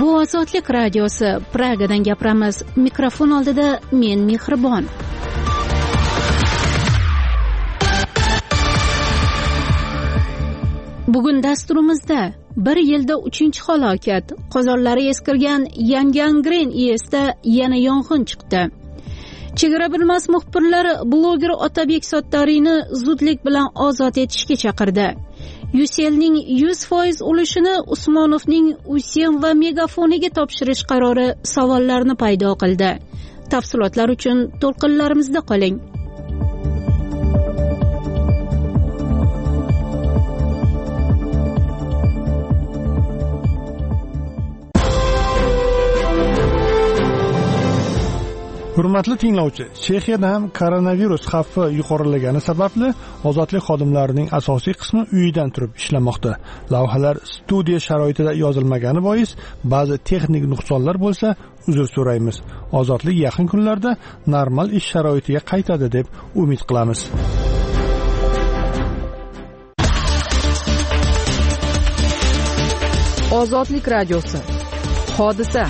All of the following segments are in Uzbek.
Bu Ozodlik radiosi. Pragadan gapiramiz. Mikrofon oldida men Mehribon. Bugun dasturimizda bir yilda 3-halokat. Qozonlari eskirgan yangi Angren ISda yana yong'in chiqdi. Chegara bilmas muxbirlar bloger Otabek Sottariyni zudlik bilan ozod etishga chaqirdi. Uselning 100% ulushini Usmonovning Usen va Megafoniga topshirish qarori savollarni paydo qildi. Tafsilotlar uchun to'lqinlarimizda qoling. Hurmatli tinglovchi, Chexiyada ham koronavirus xavfi yuqorilagani sababli ozodlik xodimlarining asosiy qismi uyidan turib ishlamoqda. Lavhalar studiya sharoitida yozilmagani bois ba'zi texnik nuqsonlar bo'lsa, uzr so'raymiz. Ozodlik yaqin kunlarda normal ish sharoitiga qaytadi deb umid qilamiz. Ozodlik radiosi. Hodisa.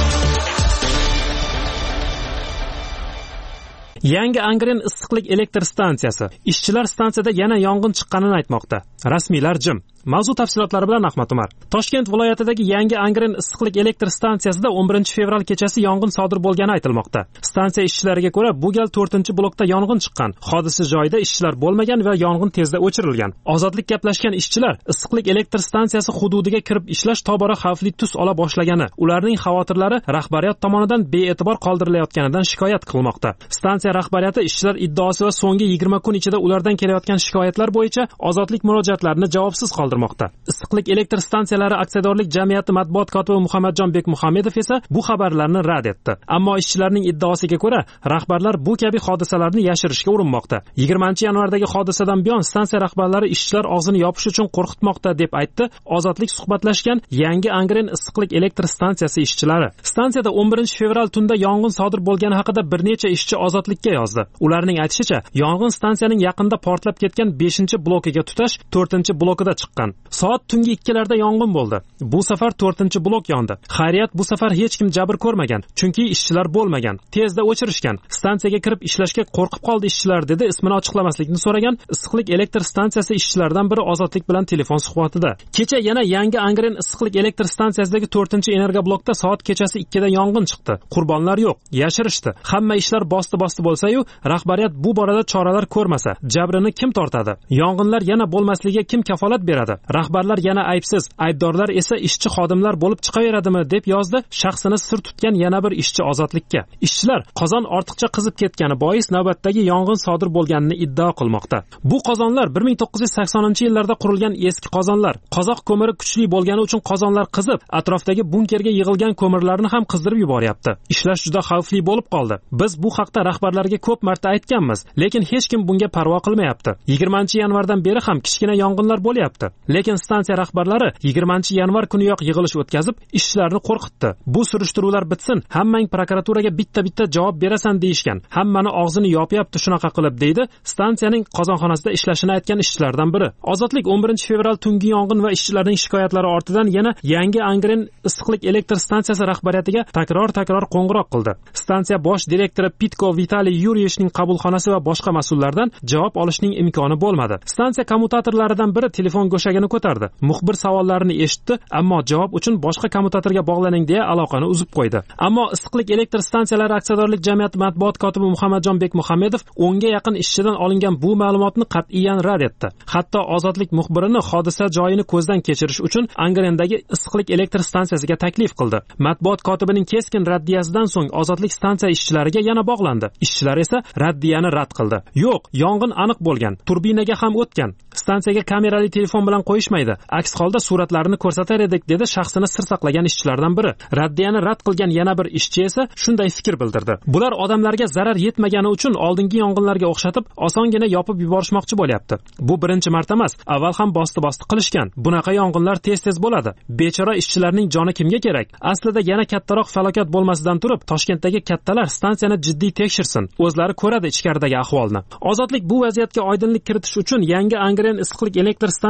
Yangi Angren issiqlik elektr stansiyasi. Ishchilar stansiyada yana yong'in chiqqanini aytmoqda. Rasmiylar jim. Mavzu tafsilotlari bilan Ahmad Umar. Toshkent viloyatidagi yangi Angren issiqlik elektr stansiyasida 11 fevral kechasi yong'in sodir bo'lgani aytilmoqda. Stansiya ishchilariga ko'ra, bu gal 4-blokda yong'in chiqqan. Hodisa joyida ishchilar bo'lmagan va yong'in tezda o'chirilgan. Ozodlik gaplashgan ishchilar issiqlik elektr stansiyasi hududiga kirib ishlash tobora xavfli tus ola boshlagani, ularning xavotirlari rahbariyat tomonidan bee'tibor qoldirilayotganidan shikoyat qilmoqda. Stansiya rahbariyati ishchilar iddaosi va so'nggi 20 kun ichida ulardan kelayotgan shikoyatlar bo'yicha ozodlik murojaatlarini javobsiz qoldirmoqda. Issiqlik elektr stansiyalari aksiyadorlik jamiyati matbuot kotibi Muhammadjon Bekmuhammedov esa bu xabarlarni rad etdi. Ammo ishchilarning iddaosiga ko'ra, rahbarlar bu kabi hodisalarni yashirishga urinmoqda. 20-yanvardagi hodisadan buyon stansiya rahbarlari ishchilar og'zini yopish uchun qo'rqitmoqda deb aytdi ozodlik suhbatlashgan yangi Angren issiqlik elektr stansiyasi ishchilari. Stansiyada 11 fevral tunda yong'in sodir bo'lgani haqida bir necha ishchi ozodlikka yozdi. Ularning aytishicha, yong'in stansiyaning yaqinda portlab ketgan 5-blokiga tutash 4-blokida chiqqan. Soat tungi 2larda yong'in bo'ldi. Bu safar 4-blok yondi. Xayriyat, bu safar hech kim jabr ko'rmagan, chunki ishchilar bo'lmagan. Tezda o'chirishgan. Stansiyaga kirib ishlashga qo'rqib qoldi ishchilar, dedi ismini ochiqlamaslikni so'ragan issiqlik elektr stansiyasi ishchilaridan biri ozodlik bilan telefon suhbatida. Kecha yana yangi Angren issiqlik elektr stansiyasidagi 4-energoblokda soat kechasi 2da yong'in chiqdi. Qurbonlar yo'q, yashirishdi. Hamma ishlar bosti bo'lsa-yu, rahbariyat bu borada choralar ko'rmasa, jabrini kim tortadi? Yong'inlar yana bo'lmasligiga kim kafolat beradi? Rahbarlar yana aybsiz, aybdorlar esa ishchi xodimlar bo'lib chiqaveradimi, deb yozdi shaxsini sir tutgan yana bir ishchi ozodlikka. Ishchilar qozon ortiqcha qizib ketgani bois navbatdagi yong'in sodir bo'lganini iddao qilmoqda. Bu qozonlar 1980-yillarda qurilgan eski qozonlar. Qozoq ko'miri kuchli bo'lgani uchun qozonlar qizib, atrofdagi bunkerga yig'ilgan ko'mirlarni ham qizdirib yuboryapti. Ishlash juda xavfli bo'lib qoldi. Biz bu haqda rahbarlarga ko'p marta aytganmiz, lekin hech kim bunga parvo qilmayapti. 20-yanvardan beri ham kichkina yong'inlar bo'lyapti. Lekin stansiya rahbarlari 20-yanvar kuniyoq yig'ilish o'tkazib, ishchilarni qo'rqitdi. Bu surishtiruvlar bitsin, hammang prokuraturaga bitta javob berasan deyishgan. Hammani og'zini yopyapti shunaqa qilib, deydi stansiyaning qozonxonasida ishlashini aytgan ishchilardan biri. Ozodlik 11 fevral tungi yong'in va ishchilarning shikoyatlari ortidan yana yangi Angren issiqlik elektr stansiyasi rahbariyatiga takror qo'ng'iroq qildi. Stansiya bosh direktori Pitko Vitaliy Yuriyevning qabulxonasi va boshqa mas'ullardan javob olishning imkoni bo'lmadi. Stansiya kommutatorlaridan biri telefon go'shagini ko'tardi. Muxbir savollarini eshitdi, ammo javob uchun boshqa kommutatorga bog'laning deya aloqani uzib qo'ydi. Ammo issiqlik elektr stansiyalari aksiyadorlik jamiyati matbuot kotibi Muhammadjon Bekmuhammedov 10 ga yaqin ishchidan olingan bu ma'lumotni qat'iyan rad etdi. Hatto ozodlik muxbirini hodisa joyini ko'zdan kechirish uchun Angrendagi issiqlik elektr stansiyasiga taklif qildi. Matbuot kotibining keskin raddiyasidan so'ng ozodlik stansiya ishchilariga yana bog'landi. Ishchilar esa raddiyani rad qildi. Yo'q, yong'in aniq bo'lgan, turbinaga ham o'tgan. Stansiyaga kamerali telefon bilan qo'yishmaydi. Aks holda suratlarini ko'rsatar edik, dedi shaxsini sir saqlagan ishchilardan biri. Raddiyani rad qilgan yana bir ishchi esa shunday fikr bildirdi. Bular odamlarga zarar yetmagani uchun oldingi yong'inlarga o'xshatib osongina yopib yuborishmoqchi bo'lyapti. Bu birinchi marta emas, avval ham bosti qilishgan. Bunaqa yong'inlar tez bo'ladi. Bechora ishchilarning joni kimga kerak? Aslida yana kattaroq falokat bo'lmasidan turib, Toshkentdagi kattalar stansiyani jiddiy tekshirsin. O'zlari ko'radi ichkaridagi ahvolni. Ozodlik bu vaziyatga oydinlik kiritish uchun yangi Angren issiqlik elektr stansiyasi veb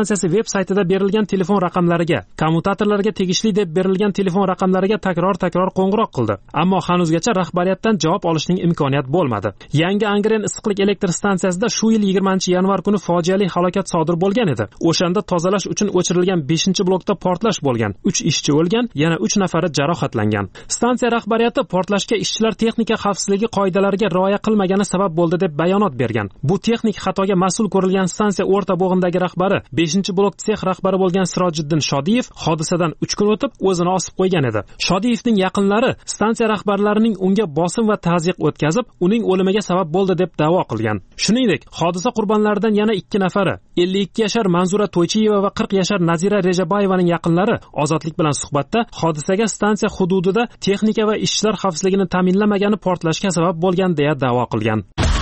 veb-saytida berilgan telefon raqamlariga, kommutatorlarga tegishli deb berilgan telefon raqamlariga takror qo'ng'iroq qildi. Ammo hanuzgacha rahbariyatdan javob olishning imkoniyati bo'lmadi. Yangi Angren issiqlik elektr stansiyasida shu yil 20-yanvar kuni fojiali halokat sodir bo'lgan edi. O'shanda tozalash uchun o'chirilgan 5-blokda portlash bo'lgan. 3 ishchi o'lgan, yana 3 nafari jarohatlangan. Stansiya rahbariyati portlashga ishchilar texnika xavfsizligi qoidalariga rioya qilmagani sabab bo'ldi deb bayonot bergan. Bu texnik xatoga mas'ul ko'rilgan stansiya o'rta bo'g'indagi rahbari, 5-blok sex rahbari bo'lgan Sirojiddin Shodiyev hodisadan 3 kun o'tib o'zini osib qo'ygan edi. Shodiyevning yaqinlari stansiya rahbarlarining unga bosim va tazyiq o'tkazib, uning o'limiga sabab bo'ldi deb da'vo qilgan. Shuningdek, hodisa qurbonlaridan yana 2 nafari, 52 yashar Manzura To'ychiyeva va 40 yashar Nazira Rejabayevaning yaqinlari Ozodlik bilan suhbatda hodisaga stansiya hududida texnika va ishchilar xavfsizligini ta'minlamagani portlashga sabab bo'lgan deya da'vo qilgan.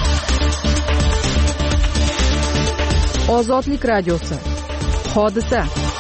Ozodlik radiosi. Hodisa.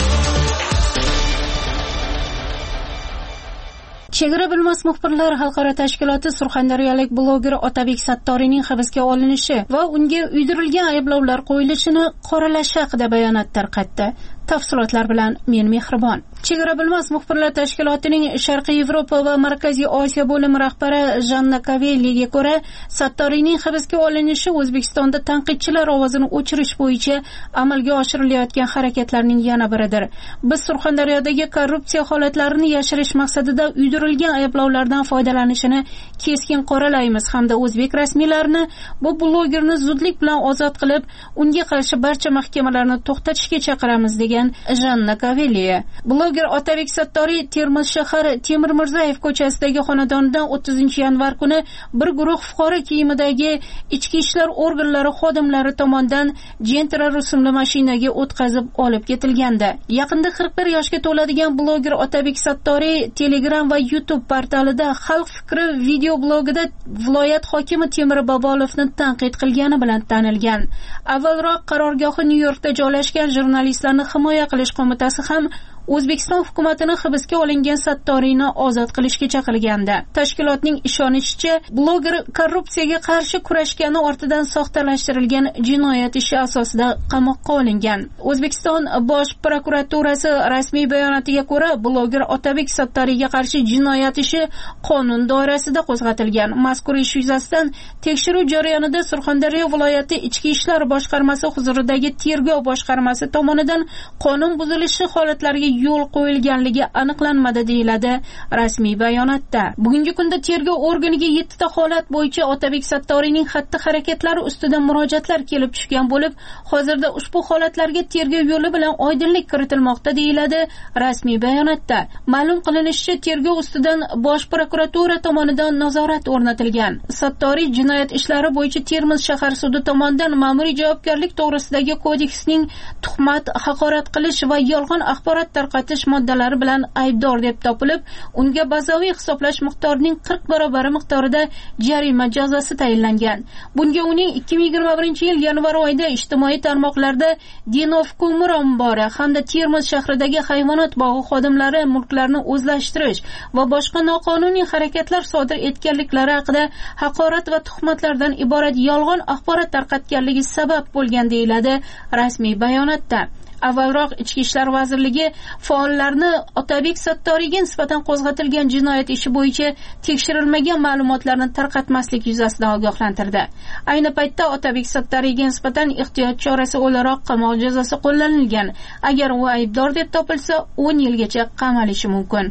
Chegara bilmas muxbirlar xalqaro tashkiloti surxondaryolik bloger Otabek Sattoriyning hibsga olinishi va unga uydirilgan ayblovlar qo'yilishini qoralashi haqida bayonot tarqatdi. Tafsilotlar bilan men Mehribon. Chegara bilmas muxbirlar tashkilotining Sharqiy Yevropa va Markaziy Osiyo bo'limi rahbari Janna Kavelliga ko'ra, Sattoriyning hibsga olinishi O'zbekistonda tanqidchilar ovozini o'chirish bo'yicha amalga oshirilayotgan harakatlarning yana biridir. Biz Surxondaryodagi korrupsiya holatlarini yashirish maqsadida uydirilgan ayblovlardan foydalanishini keskin qoralaymiz hamda o'zbek rasmiylarini bu blogerni zudlik bilan ozod qilib, unga qarshi barcha mahkamalarni to'xtatishga chaqiramiz degan Janna Kavelliya. Bloger Otabek Sattoriy Termiz shahar Temir Mirzayev ko'chasidagi xonadonidan 30-yanvar kuni bir guruh fuqaro kiyimidagi ichki ishlar organlari xodimlari tomonidan Gentra rusumli mashinaga o'tkazib olib ketilgandi. Yaqinda 41 yoshga to'ladigan bloger Otabek Sattoriy Telegram va YouTube portalida Xalq fikri video blogida viloyat hokimi Temir Bobolovni tanqid qilgani bilan tanilgan. Avvalroq qarorgohi Nyu-Yorkda joylashgan jurnalistlarni himoya qilish qo'mitasi ham O'zbekiston hukumatining hibsga olingan Sattoriyni ozod qilishga chaqirgandi. Tashkilotning ishonishicha, bloger korrupsiyaga qarshi kurashgani ortidan soxtalashtirilgan jinoyat ishi asosida qamoqqa olingan. O'zbekiston Bosh prokuraturasi rasmiy bayonotiga ko'ra, bloger Otabek Sattoriyga qarshi jinoyat ishi qonun doirasida qo'zg'atilgan. Mazkur ish yuzasidan tekshiruv jarayonida Surxondaryo viloyati Ichki ishlar boshqarmasi huzuridagi tergov boshqarmasi tomonidan qonun buzilishi holatlariga yo'l qo'yilganligi aniqlanmadi deyiladi rasmiy bayonotda. Bugungi kunda tergov organiga 7 ta holat bo'yicha Otabek Sattoriyning xatti-harakatlari ustidan murojaatlar kelib tushgan bo'lib, hozirda ushbu holatlarga tergov yo'li bilan oydinlik kiritilmoqda deyiladi rasmiy bayonotda. Ma'lum qilinishicha, tergov ustidan Bosh prokuratura tomonidan nazorat o'rnatilgan. Sattoriy jinoyat ishlari bo'yicha Termiz shahar sudi tomonidan ma'muriy javobgarlik to'g'risidagi kodeksning tuhmat, haqorat qilish va yolg'on axborot tarqatish moddalari bilan aybdor deb topilib, unga bazaviy hisoblash miqdorining 40 barobar miqdorida jarima jazosi tayinlangan. Bunga uning 2021-yil yanvar oyida ijtimoiy tarmoqlarda Dinov ko'mir ombori hamda Termiz shahridagi hayvonot bog'i xodimlari mulklarni o'zlashtirish va boshqa noqonuniy harakatlar sodir etganliklari haqida haqorat va tuhmatlardan iborat yolg'on axborot tarqatganligi sabab bo'lgan deyiladi rasmiy bayonotda. Avvalroq Ichki ishlar vazirligi faollarni Otabek Sattoriyga nisbatan qo'zg'atilgan jinoyat ishi bo'yicha tekshirilmagan ma'lumotlarni tarqatmaslik yuzasidan ogohlantirdi. Ayni paytda Otabek Sattoriyga nisbatan ehtiyot chorasi o'laroq qamoq jazosi qo'llanilgan. Agar u aybdor deb topilsa, 10 yilgacha qamalishi mumkin.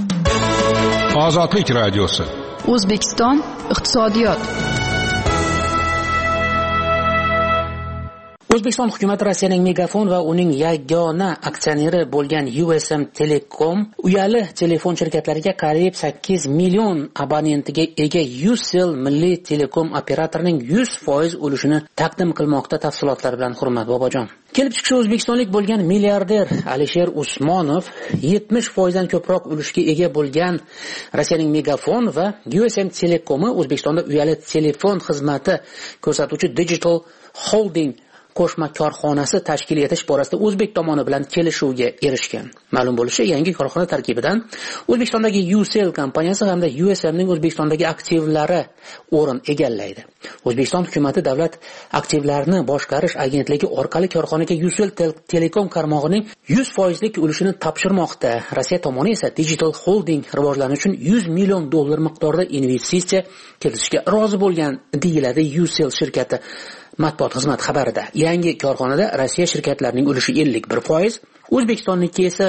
Ozodlik radiosi. O'zbekiston iqtisodiyot. O'zbekiston hukumati Rossiyaning Megafon va uning yagona aksioneri bo'lgan USM Telecom uyali telefon shirkatlariga qariyb 8 million abonentiga ega Ucell milliy telekom operatorining 100% ulushini taqdim qilmoqda. Tafsilotlar bilan Hurmat Bobojon. Kelib chiqishi o'zbekistonlik bo'lgan milliarder Alisher Usmonov 70% dan ko'proq ulushga ega bo'lgan Rossiyaning Megafon va USM Telecomi O'zbekistonda uyali telefon xizmati ko'rsatuvchi Digital Holding qo'shma korxonasi tashkil etish borasida O'zbek tomoni bilan kelishuvga erishgan. Ma'lum bo'lishicha, yangi korxona tarkibidan O'zbekistondagi UCell kompaniyasi hamda USMning O'zbekistondagi aktivlari o'rin egallaydi. O'zbekiston hukumatı davlat aktivlarini boshqarish agentligi orqali korxonaga UCell Telekom tarmog'ining 100% ulushini topshirmoqda. Rossiya tomoni esa Digital Holding rivojlanishi uchun $100 million miqdorida investitsiya kiritishga rozi bo'lgan, deyiladi UCell shirkati matbuot xizmati xabarida. Yangi korxonada Rossiya shirkatlarining ulushi 51%, O'zbekistonniki esa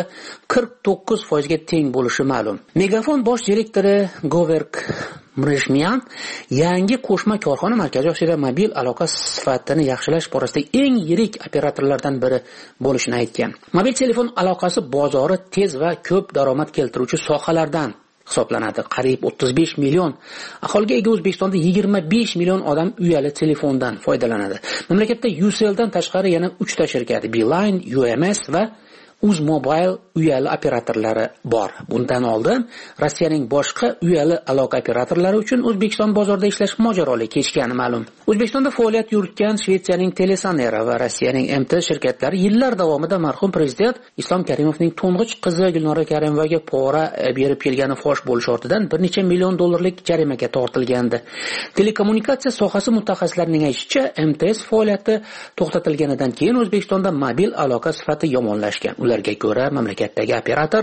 49% ga teng bo'lishi ma'lum. Megafon bosh direktori Goverk Mreshmyan yangi qo'shma korxona Markaziy Osiyoda mobil aloqa sifatini yaxshilash borasida eng yirik operatorlardan biri bo'lishini aytgan. Mobil telefon aloqasi bozori tez va ko'p daromad keltiruvchi sohalardan hisoblanadi. Qariyb 35 million aholiga ega O'zbekistonda 25 million odam uyali telefondan foydalanadi. Mamlakatda UCelldan tashqari yana 3 ta shirkat, Beeline, UMS va Uzmobile uyali operatorlari bor. Bundan oldin Rossiyaning boshqa uyali aloqa operatorlari uchun O'zbekiston bozorida ishlash mojaroli kechgani ma'lum. O'zbekistonda faoliyat yuritgan Shvetsiyaning Telesanera va Rossiyaning MT shirkatlari yillar davomida marhum prezident Islom Karimovning to'ng'ich qizi Gulnora Karimovaga pora berib kelgani fosh bo'lish ortidan bir necha million dollarlik jarimaga tortilgandi. Telekommunikatsiya sohasi mutaxassislarining aytishicha, MTS faoliyati to'xtatilganidan keyin O'zbekistonda mobil aloqa sifati yomonlashgan. Ularga ko'ra, mamlakatdagi operator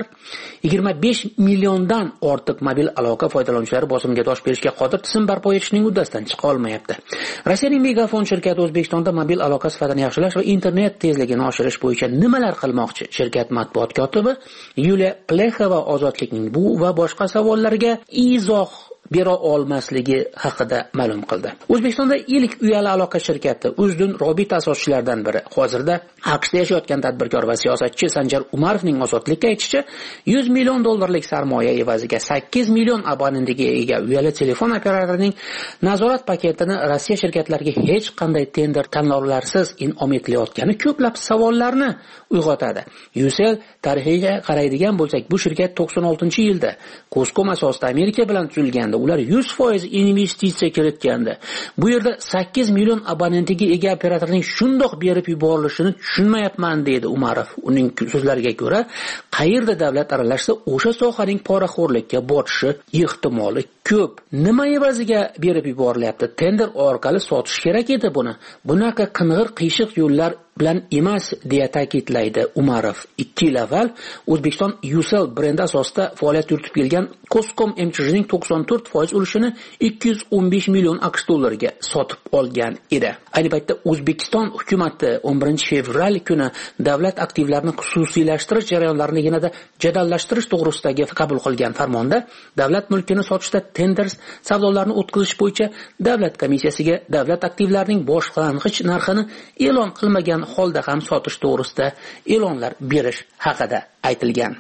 25 milliondan ortiq mobil aloqa foydalanuvchilari bosimga dosh berishga qodir tizim barpo etishning uddasidan chiqa olmayapti. Rossiyaning Megafon shirkati O'zbekistonda mobil aloqa sifatini yaxshilash va internet tezligini oshirish bo'yicha nimalar qilmoqchi? Shirkat matbuot kotibi Yuliya Plexova Ozodlikning bu va boshqa savollariga izoh bera olmasligi haqida ma'lum qildi. O'zbekistonda ilk uyali aloqa shirkati Uzdun Robit asoschilaridan biri. Hozirda AQShda yashayotgan tadbirkor va siyosatchi Sanjar Umarovning Ozodlikka aytishicha, $100 million sarmoya evaziga 8 million abonentiga ega uyali telefon operatorining nazorat paketini Rossiya shirkatlariga hech qanday tender tanlovlarsiz in'om etilayotgani ko'plab savollarni uyg'otadi. UCell tarixiga qaraydigan bo'lsak, bu shirkat 96-yilda Coscom asosida Amerika bilan tuzilgandi. Ular 100% investitsiya kiritgandi. Bu yerda 8 million abonentiga ega operatorning shundoq berib yuborilishini tushunmayapman, dedi Umarov. Uning so'zlariga ko'ra, qayerda davlat aralashsa, o'sha sohaning poraxo'rlikka botishi ehtimoli ko'p. Nima evaziga berib yuborilyapti? Tender orqali sotish kerak edi buni. Bunaqa qing'ir qiyshiq yo'llar bilan emas, deya ta'kidlaydi Umarov. 2 yil avval O'zbekiston UCell brendi asosida faoliyat yuritib kelgan Coscom MCH'ning 94% ulushini 215 million AQSh dollariga sotib olgan edi. Ayni paytda O'zbekiston hukumatı 11 fevral kuni davlat aktivlarini xususiylashtirish jarayonlarini yanada jadallashtirish to'g'risidagi qabul qilgan farmonda davlat mulkini sotishda tender savdolarni o'tkazish bo'yicha davlat komissiyasiga davlat aktivlarining boshlang'ich narxini e'lon qilmagan holda ham sotish to'g'risida e'lonlar berish haqida aytilgan.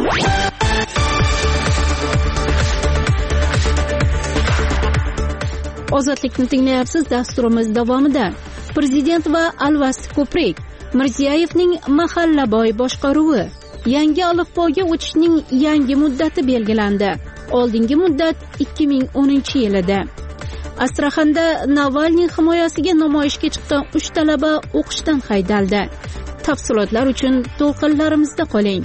Ozodlikni tinglayapsiz. Dasturimiz davomida Prezident va Alvasti ko'prik, Mirziyoyevning Mahallaboy boshqaruvi, yangi alifboga o'tishning yangi muddati belgilandi. Oldingi muddat 2010 yilida. Astraxanda Navalniy himoyasiga namoyishga chiqqan 3 talaba o'qishdan haydaldi. Tafsilotlar uchun to'lqinlarimizda qoling.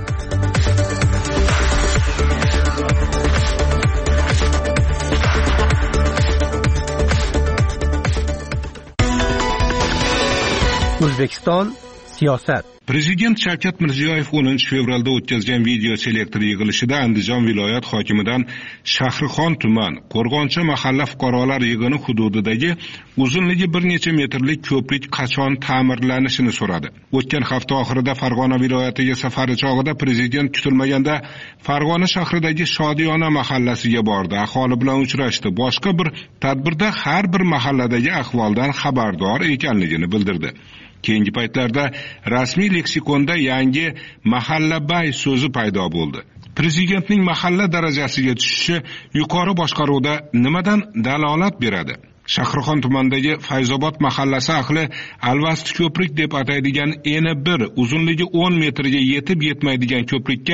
O'zbekiston siyosat. Prezident Shavkat Mirziyoyev 10 fevralda o'tkazgan video selektor yig'ilishida Andijon viloyat hokimidan Shahrixon tuman Qo'rg'oncha mahalla fuqarolar yig'ini hududidagi uzunligi bir necha metrlik ko'prik qachon ta'mirlanishini so'radi. O'tgan hafta oxirida Farg'ona viloyatiga safari chog'ida prezident kutilmaganda Farg'ona shahridagi Shodiyona mahallasiga bordi, aholi bilan uchrashdi. Boshqa bir tadbirda har bir mahalladagi ahvoldan xabardor ekanligini bildirdi. Keyingi paytlarda rasmiy leksikonda yangi mahallabay so'zi paydo bo'ldi. Prezidentning mahalla darajasiga tushishi yuqori boshqaruvda nimadan dalolat beradi? Shahrixon tumanidagi Fayzobod mahallasi ahli Alvasti ko'prik deb ataydigan eni bir uzunligi 10 metrga yetib yetmaydigan ko'prikka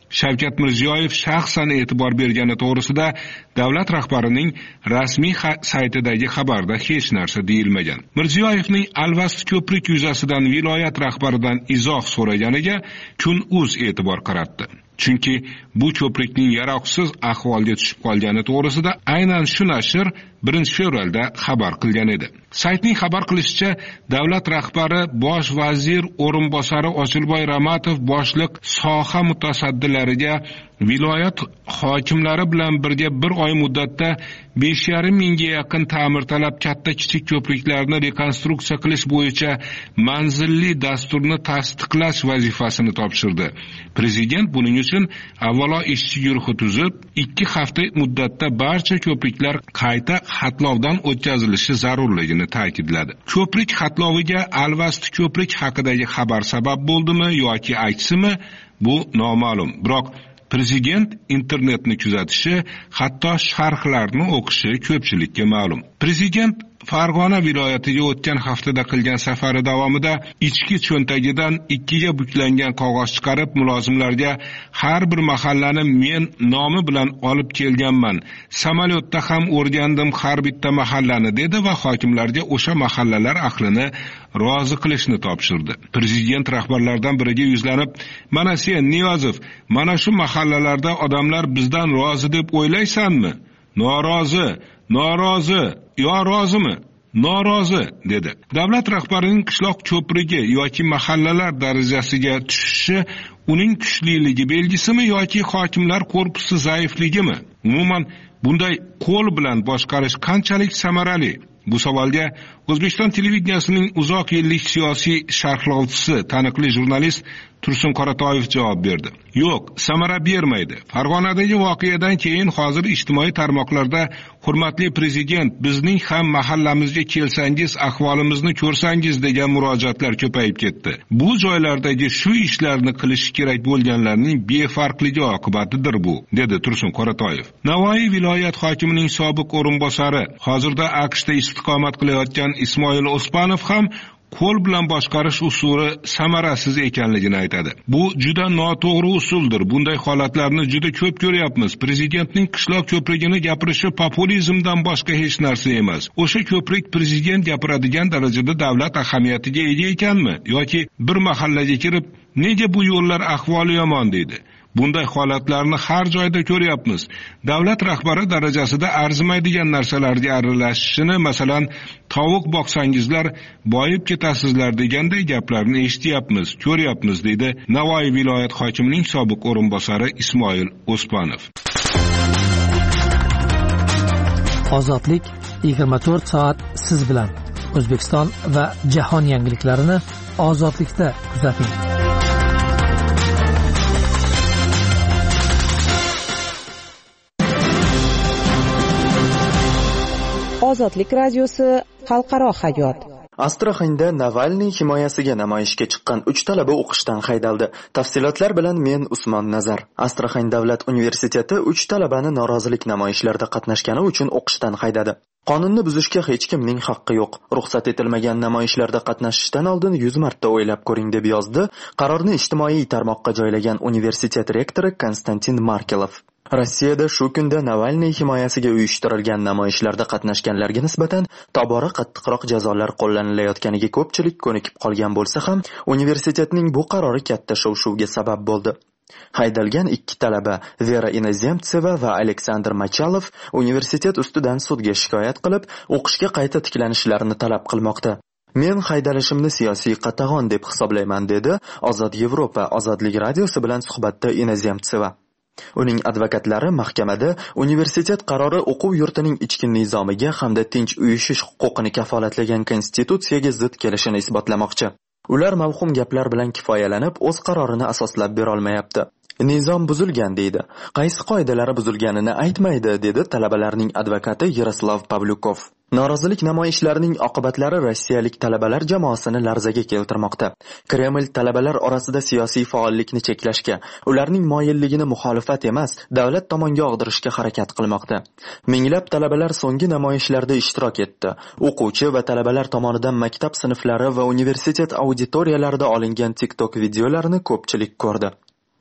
Shavkat Mirziyoyev shaxsan e'tibor bergani to'g'risida davlat rahbarining rasmiy saytidagi xabarda hech narsa deyilmagan. Mirziyoyevning Alvasti ko'prik yuzasidan viloyat rahbaridan izoh so'raganiga Kun.uz e'tibor qaratdi. Chunki bu ko'prikning yaroqsiz ahvolga tushib qolgani to'g'risida aynan shu nashr 1-fevralda xabar qilgan edi. Saytning xabar qilishicha, davlat rahbari bosh vazir o'rinbosari Ochilboy Ramatov boshliq soha mutasaddilariga viloyat hokimlari bilan birga 1 oy muddatda 5,5 mingga yaqin ta'mirtalab katta-kichik ko'priklarni rekonstruksiya qilish bo'yicha manzilli dasturni tasdiqlash vazifasini topshirdi. Prezident buning uchun avvalo ishchi guruhi tuzib, 2 hafta muddatda barcha ko'priklar qayta xatlovdan o'tkazilishi zarurligini ta'kidladi. Ko'prik xatloviga Alvasti ko'prik haqidagi xabar sabab bo'ldimi yoki aksimi, bu noma'lum. Biroq Prezident internetni kuzatishi, hatto sharhlarni o'qishi ko'pchilikka ma'lum. Prezident Farg'ona viloyatiga o'tgan haftada qilgan safari davomida ichki cho'ntagidan 2 ga buklangan qog'oz chiqarib, mulozimlarga har bir mahallani men nomi bilan olib kelganman. Samolyotda ham o'rgandim har bitta mahallani dedi va hokimlarga o'sha mahallalar ahlini rozi qilishni topshirdi. Prezident rahbarlardan biriga yuzlanib, "Mana sen Niyozov, mana shu mahallalarda odamlar bizdan rozi deb o'ylaysanmi? Norozi, norozi, yo rozimi? Norozi" dedi. Davlat rahbarining qishloq ko'prigi yoki mahallalar darajasiga tushishi uning kuchliligi belgisimi yoki hokimlar korpusi zaifligimi? Umuman bunday qo'l bilan boshqarish qanchalik samarali? Bu savolga O'zbekiston televideniyasining uzoq yillik siyosiy sharhlovchisi, taniqli jurnalist Tursun Qoratoyev javob berdi. Yo'q, samara bermaydi. Farg'onadagi voqeadan keyin hozir ijtimoiy tarmoqlarda "Hurmatli prezident, bizning ham mahallamizga kelsangiz, ahvolimizni ko'rsangiz" degan murojaatlar ko'payib ketdi. Bu joylardagi shu ishlarni qilish kerak bo'lganlarning befarqligi oqibatidir bu, dedi Tursun Qoratoyev. Navoiy viloyat hokimining sobiq o'rinbosari, hozirda AQShda istiqomat qilayotgan Ismoil Ospanov ham qo'l bilan boshqarish usuli samarasiz ekanligini aytadi. Bu juda noto'g'ri usuldir. Bunday holatlarni juda ko'p ko'ryapmiz. Prezidentning qishloq ko'prigini gapirishi populizmdan boshqa hech narsa emas. O'sha ko'prik prezident gapiradigan darajada davlat ahamiyatiga ega ekanmi yoki bir mahallaga kirib, "Nega bu yo'llar ahvoli yomon" deydi. Bunday holatlarni har joyda ko'ryapmiz. Davlat rahbari darajasida arzimaydigan narsalarga aralashishini, masalan, tovuq boqsangizlar boyib ketasizlar deganday gaplarni eshityapmiz, ko'ryapmiz, deydi Navoiy viloyat hokimining sobiq o'rinbosari Ismoil Ospanov. Ozodlik 24 soat siz bilan. O'zbekiston va jahon yangiliklarini Ozodlikda kuzating. Ozodlik radiosi xalqaro hayot. Astraxanda Navalniy himoyasiga namoyishga chiqqan 3 talaba o'qishdan haydaldi. Tafsilotlar bilan men Usmon Nazar. Astraxan davlat universiteti 3 talabani norozilik namoyishlarida qatnashgani uchun o'qishdan haydadi. Qonunni buzishga hech kimning haqqi yo'q. Ruxsat etilmagan namoyishlarda qatnashishdan oldin 100 marta o'ylab ko'ring deb yozdi qarorni ijtimoiy tarmoqqa joylagan universitet rektori Konstantin Markelov. Rossiyada shu kunda Navalniy himoyasiga uyushtirilgan namoyishlarda qatnashganlarga nisbatan tobora qattiqroq jazolar qo'llanilayotganiga ko'pchilik ko'nikib qolgan bo'lsa ham, universitetning bu qarori katta shov-shuvga sabab bo'ldi. Haydalgan 2 talaba, Vera Inozemtseva va Aleksandr Machalov, universitet ustidan sudga shikoyat qilib, o'qishga qayta tiklanishlarini talab qilmoqda. Men haydalishimni siyosiy qatag'on deb hisoblayman, dedi Ozod Yevropa Ozodlik radiosi bilan suhbatda Inozemtseva. Uning advokatlari mahkamada universitet qarori o'quv yurtining ichki nizomiga hamda tinch uyushish huquqini kafolatlagan konstitutsiyaga zid kelishini isbotlamoqchi. Ular mavhum gaplar bilan kifoyalanib, o'z qarorini asoslab bera olmayapti. Nizom buzilgan deydi. Qaysi qoidalar buzilganini aytmaydi, dedi talabalarning advokati Yaroslav Pavlyukov. Norozilik namoyishlarining oqibatlari rossiyalik talabalar jamoasini larzaga keltirmoqda. Kreml talabalar orasida siyosiy faollikni cheklashga, ularning moyilligini muxolifat emas, davlat tomonga og'dirishga harakat qilmoqda. Minglab talabalar so'nggi namoyishlarda ishtirok etdi. O'quvchi va talabalar tomonidan maktab sinflari va universitet auditoriyalarida olingan TikTok videolarini ko'pchilik ko'rdi.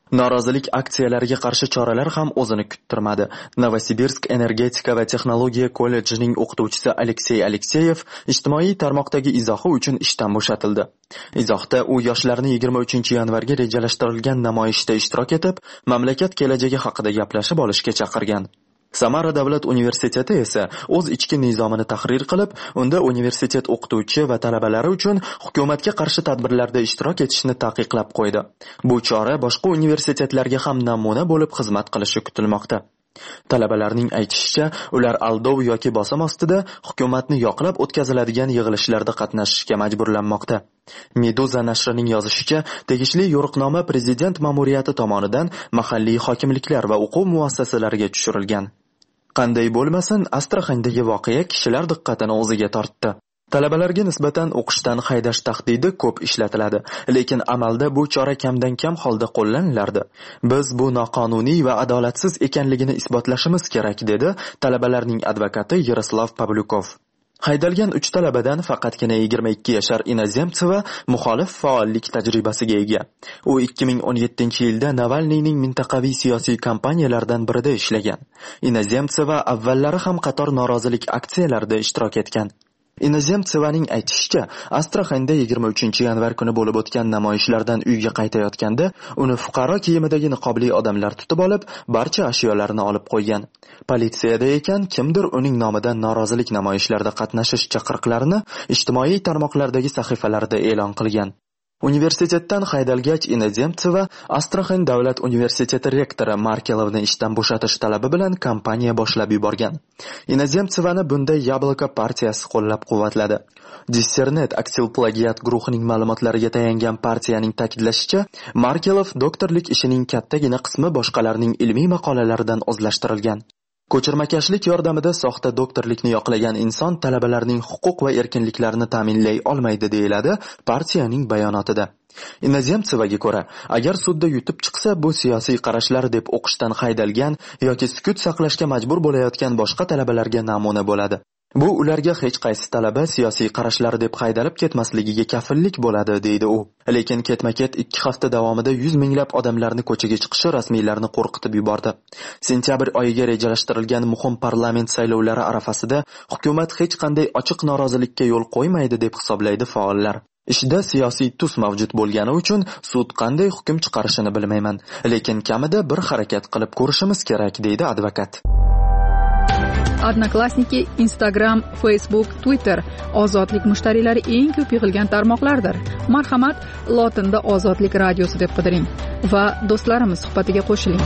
Norozilik aksiyalariga qarshi choralar ham o'zini kuttirmadi. Novosibirsk energetika va texnologiya kollejining o'qituvchisi Aleksey Alekseyev ijtimoiy tarmoqdagi izohi uchun ishdan bo'shatildi. Izohda u yoshlarni 23-yanvarga rejalashtirilgan namoyishda ishtirok etib, mamlakat kelajagi haqida gaplashib olishga chaqirgan. Samara davlat universiteti esa o'z ichki nizomini tahrir qilib, unda universitet o'qituvchi va talabalari uchun hukumatga qarshi tadbirlarda ishtirok etishni taqiqlab qo'ydi. Bu chora boshqa universitetlarga ham namuna bo'lib xizmat qilishi kutilmoqda. Talabalarning aytishicha, ular aldov yoki bosim ostida hukumatni yoqlab o'tkaziladigan yig'ilishlarda qatnashishga majburlanmoqda. Meduza nashrining yozishicha, tegishli yo'riqnoma prezident ma'muriyati tomonidan mahalliy hokimliklar va o'quv muassasalariga tushirilgan. Qanday bo'lmasin, Astraxandagi voqea kishilar diqqatini o'ziga tortdi. Talabalarga nisbatan o'qishdan haydash tahdidi ko'p ishlatiladi, lekin amalda bu chora kamdan kam holda qo'llanilardi. Biz bu noqonuniy va adolatsiz ekanligini isbotlashimiz kerak, dedi talabalarning advokati Yaroslav Pavlyukov. Haydalgan 3 talabadan faqatgina 22 yashar Inozemtseva muxolif faollik tajribasiga ega. U 2017-yilda Navalniyning mintaqaviy siyosiy kampaniyalaridan birida ishlagan. Inozemtseva avvallari ham qator norozilik aksiyalarida ishtirok etgan. Inozemtsevaning aytishicha, Astraxanda 23-yanvar kuni bo'lib o'tgan namoyishlardan uyga qaytayotganda, uni fuqaro kiyimidagi niqobli odamlar tutib olib, barcha ashyolarini olib qo'ygan. Politsiyada ekan, kimdir uning nomidan norozilik namoyishlarida qatnashish chaqiriqlarini ijtimoiy tarmoqlardagi sahifalarida e'lon qilgan. Universitetdan haydalgach Inozemtseva Astraxan davlat universiteti rektori Markelovni ishdan bo'shatish talabi bilan kampaniya boshlab yuborgan. Inozemtsevani bunda Yabloko partiyasi qo'llab-quvvatladi. Dissernet aksil plagiat guruhining ma'lumotlariga tayangan partiyaning ta'kidlashicha, Markelov doktorlik ishining kattagina qismi boshqalarning ilmiy maqolalaridan o'zlashtirilgan. Ko'chirmakashlik yordamida soxta doktorlikni yoqlagan inson talabalarning huquq va erkinliklarini ta'minlay olmaydi, deyiladi partiyaning bayonotida. Inozemtsevaga ko'ra, agar sudda yutib chiqsa, bu siyosiy qarashlar deb o'qishdan haydalgan yoki sukut saqlashga majbur bo'layotgan boshqa talabalarga namuna bo'ladi. Bu ularga hech qaysi talaba siyosiy qarashlari deb haydalib ketmasligiga kafillik bo'ladi, deydi u. Lekin ketma-ket 2 hafta davomida 100 minglab odamlarni ko'chaga chiqishi rasmiylarni qo'rqitib yubordi. Sentyabr oyiga rejalashtirilgan muhim parlament saylovlari arafasida hukumat hech qanday ochiq norozilikka yo'l qo'ymaydi deb hisoblaydi faollar. Ishda siyosiy tus mavjud bo'lgani uchun sud qanday hukm chiqarishini bilmayman, lekin kamida bir harakat qilib ko'rishimiz kerak, deydi advokat. Odnoklassniki, Instagram, Facebook, Twitter ozodlik mushtariylari eng ko'p yig'ilgan tarmoqlardir. Marhamat, lotinda Ozodlik radiosi deb qidiring va do'stlarimiz suhbatiga qo'shiling.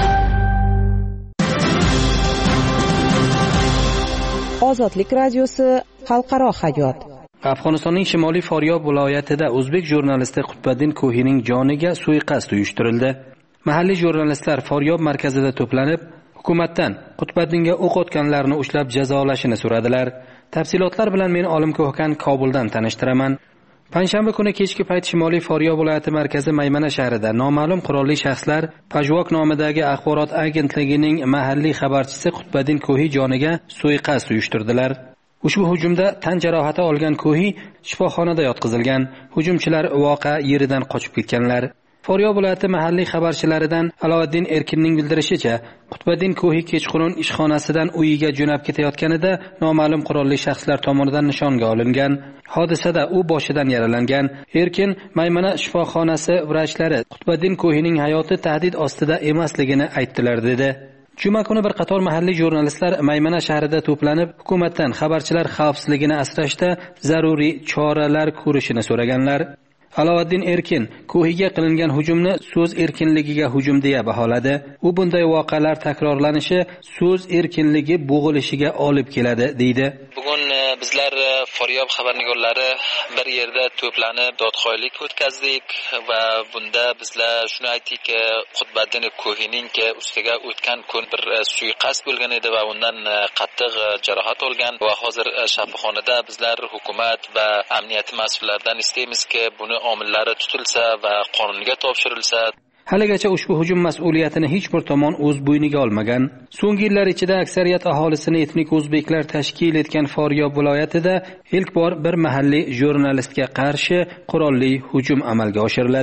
Ozodlik radiosi xalqaro hayot. Afg'onistonning Shimoliy Foryob viloyatida o'zbek jurnalisti Qutbiddin Ko'hining joniga suiqasd uyushtirildi. Mahalliy jurnalistlar Foryob markazida to'planib, hukumatdan Qutbiddinga o'q otganlarni ushlab jazolashini so'radilar. Tafsilotlar bilan men Olim Ko'hkan Kobuldan tanishtiraman. Panshanba kuni kechki payt Shimoliy Foryob viloyati markazi Maymana shahrida noma'lum qurolli shaxslar Pajvok nomidagi axborot agentligining mahalliy xabarchisi Qutbiddin Ko'hi joniga suiqasd uyushtirdilar. Ushbu hujumda tan jarohati olgan Ko'hi shifoxonada yotqizilgan. Hujumchilar voqea yeridan qochib ketganlar. Foryob viloyati mahalliy xabarchilaridan Alovaddin Erkinning bildirishicha, Qutbiddin Ko'hi kechqurun ishxonasidan uyiga jo'nab ketayotganida noma'lum qurolli shaxslar tomonidan nishonga olingan. Hodisada u boshidan yaralangan. Erkin Maymana shifoxonasi vrachlari Qutbiddin Ko'hining hayoti tahdid ostida emasligini aytdilar, dedi. Juma kuni bir qator mahalliy jurnalistlar Maymana shahrida to'planib, hukumatdan xabarchilar xavfsizligini asrashda zaruriy choralar ko'rishini so'raganlar. Alovaddin Erkin Ko'higa qilingan hujumni so'z erkinligiga hujum deya baholadi. U bunday voqealar takrorlanishi so'z erkinligi bo'g'ilishiga olib keladi, deydi. Bugun bizlar Foryob xabarnigorlari bir yerda to'planib dodxo'ylik o'tkazdik va bunda bizlar shuni aytdikki, Qutbiddin Ko'hining ustiga o'tgan kun bir suiqasd bo'lgan edi va undan qattiq jarohat olgan va hozir shifoxonada bizlar hukumat va amniyat mas'ullaridan istaymizki, buni omillari tutilsa va qonunga topshirilsa. Haligacha ushbu hujum mas'uliyatini hech bir tomon o'z bo'yniga olmagan. So'nggi yillar ichida aksariyat aholisini etnik o'zbeklar tashkil etgan Foryob viloyatida ilk bor bir mahalliy jurnalistga qarshi qurolli hujum amalga oshiriladi.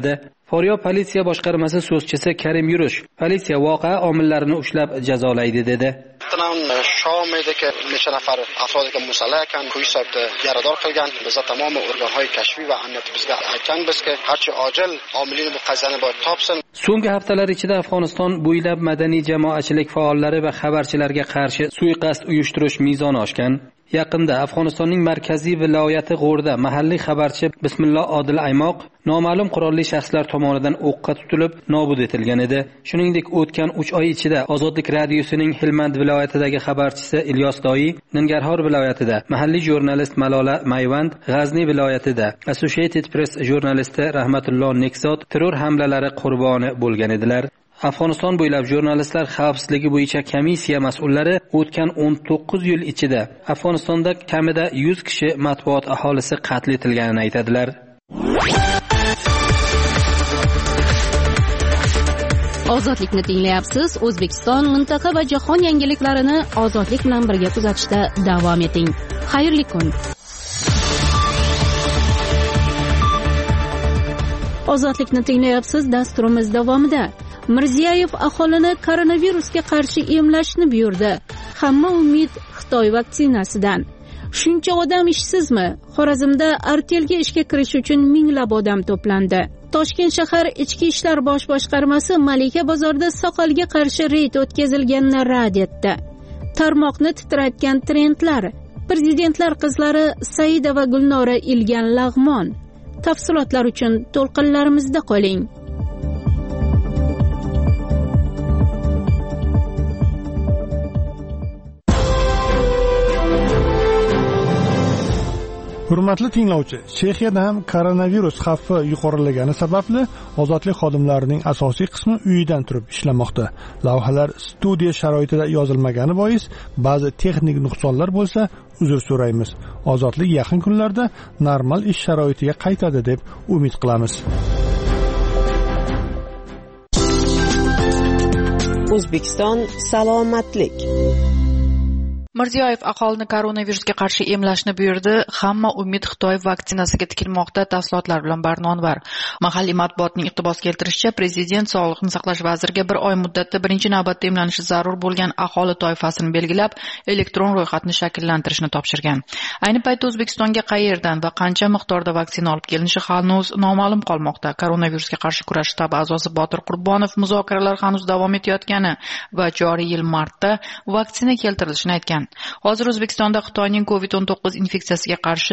Faryob politsiya boshqarmasi so'zchisi Karim Yurish politsiya voqea omillarini ushlab jazolaydi dedi. Shomidagi necha nafar afrodga musallah ekan, kuy hisobda yarador qilgan. Biz tamoman organlar kashfiy va amniyat bizga aytganmizki, harchi ojil omilini bu qazani boy topsin. So'nggi haftalar ichida Afg'oniston bo'ylab madaniy jamoatchilik faollari va xabarchilarga qarshi suiqasd uyushtirish mezoni oshgan. Yaqinda Afg'onistonning markaziy viloyati G'o'rda mahalliy xabarchi Bismillo Odil Aymoq noma'lum qurolli shaxslar tomonidan o'qqa tutilib nobud etilgan edi. Shuningdek, o'tgan 3 oy ichida Ozodlik radiosining Helmand viloyatidagi xabarchisi Ilyos Doyi, Nangarhor viloyatida mahalliy jurnalist Malola Mayvand, G'azni viloyatida Associated Press jurnalisti Rahmatulloh Nekzod terror hamlalari qurboni bo'lgan edilar. Afg'oniston bo'ylab jurnalistlar xavfsizligi bo'yicha komissiya mas'ullari o'tgan 19 yil ichida Afg'onistonda kamida 100 kishi matbuot aholisi qatl etilganini aytadilar. Ozodlikni tinglayapsiz. O'zbekiston, mintaqa va jahon yangiliklarini ozodlik bilan birga kuzatishda davom eting. Xayrli kun. Ozodlikni tinglayapsiz. Dasturimiz davomida Mirziyoyev aholini koronavirusga qarshi emlashni buyurdi. Hamma umid Xitoy vaksinasidan. Shuncha odam ishsizmi? Xorazmda Artelga ishga kirish uchun minglab odam to'plandi. Toshkent shahar Ichki ishlar bosh boshqarmasi Malika bozorida soqolga qarshi reyd o'tkazilganini rad etdi. Tarmoqni titratgan trendlar. Prezidentlar qizlari Saida va Gulnora Ilgan Lag'mon. Tafsilotlar uchun to'lqinlarimizda qoling. Hurmatli tinglovchi, Chexiyada ham koronavirus xavfi yuqorilagani sababli ozodlik xodimlarining asosiy qismi uyidan turib ishlamoqda. Lavhalar studiya sharoitida yozilmagani bois ba'zi texnik nuqsonlar bo'lsa, uzr so'raymiz. Ozodlik yaqin kunlarda normal ish sharoitiga qaytadi deb umid qilamiz. O'zbekiston salomatlik. Mirziyoyev aholini koronavirusga qarshi emlashni buyurdi. Hamma umid Xitoy vaksinasiga tikilmoqda. Tafsilotlar bilan Barnonvar. Mahalliy matbuotning iqtibos keltirishicha, prezident sog'liqni saqlash vaziriga bir oy muddatda birinchi navbatda emlanishi zarur bo'lgan aholi toifasini belgilab, elektron ro'yxatni shakllantirishni topshirgan. Ayni paytda O'zbekistonga qayerdan va qancha miqdorda vaksina olib kelinishi hanuz noma'lum qolmoqda. Koronavirusga qarshi kurash shtabi a'zosi Botir Qurbonov muzokaralar hanuz davom etayotgani va joriy yil martda vaksina keltirilishini aytgan. Hozir O'zbekistonda Xitoyning COVID-19 infeksiyasiga qarshi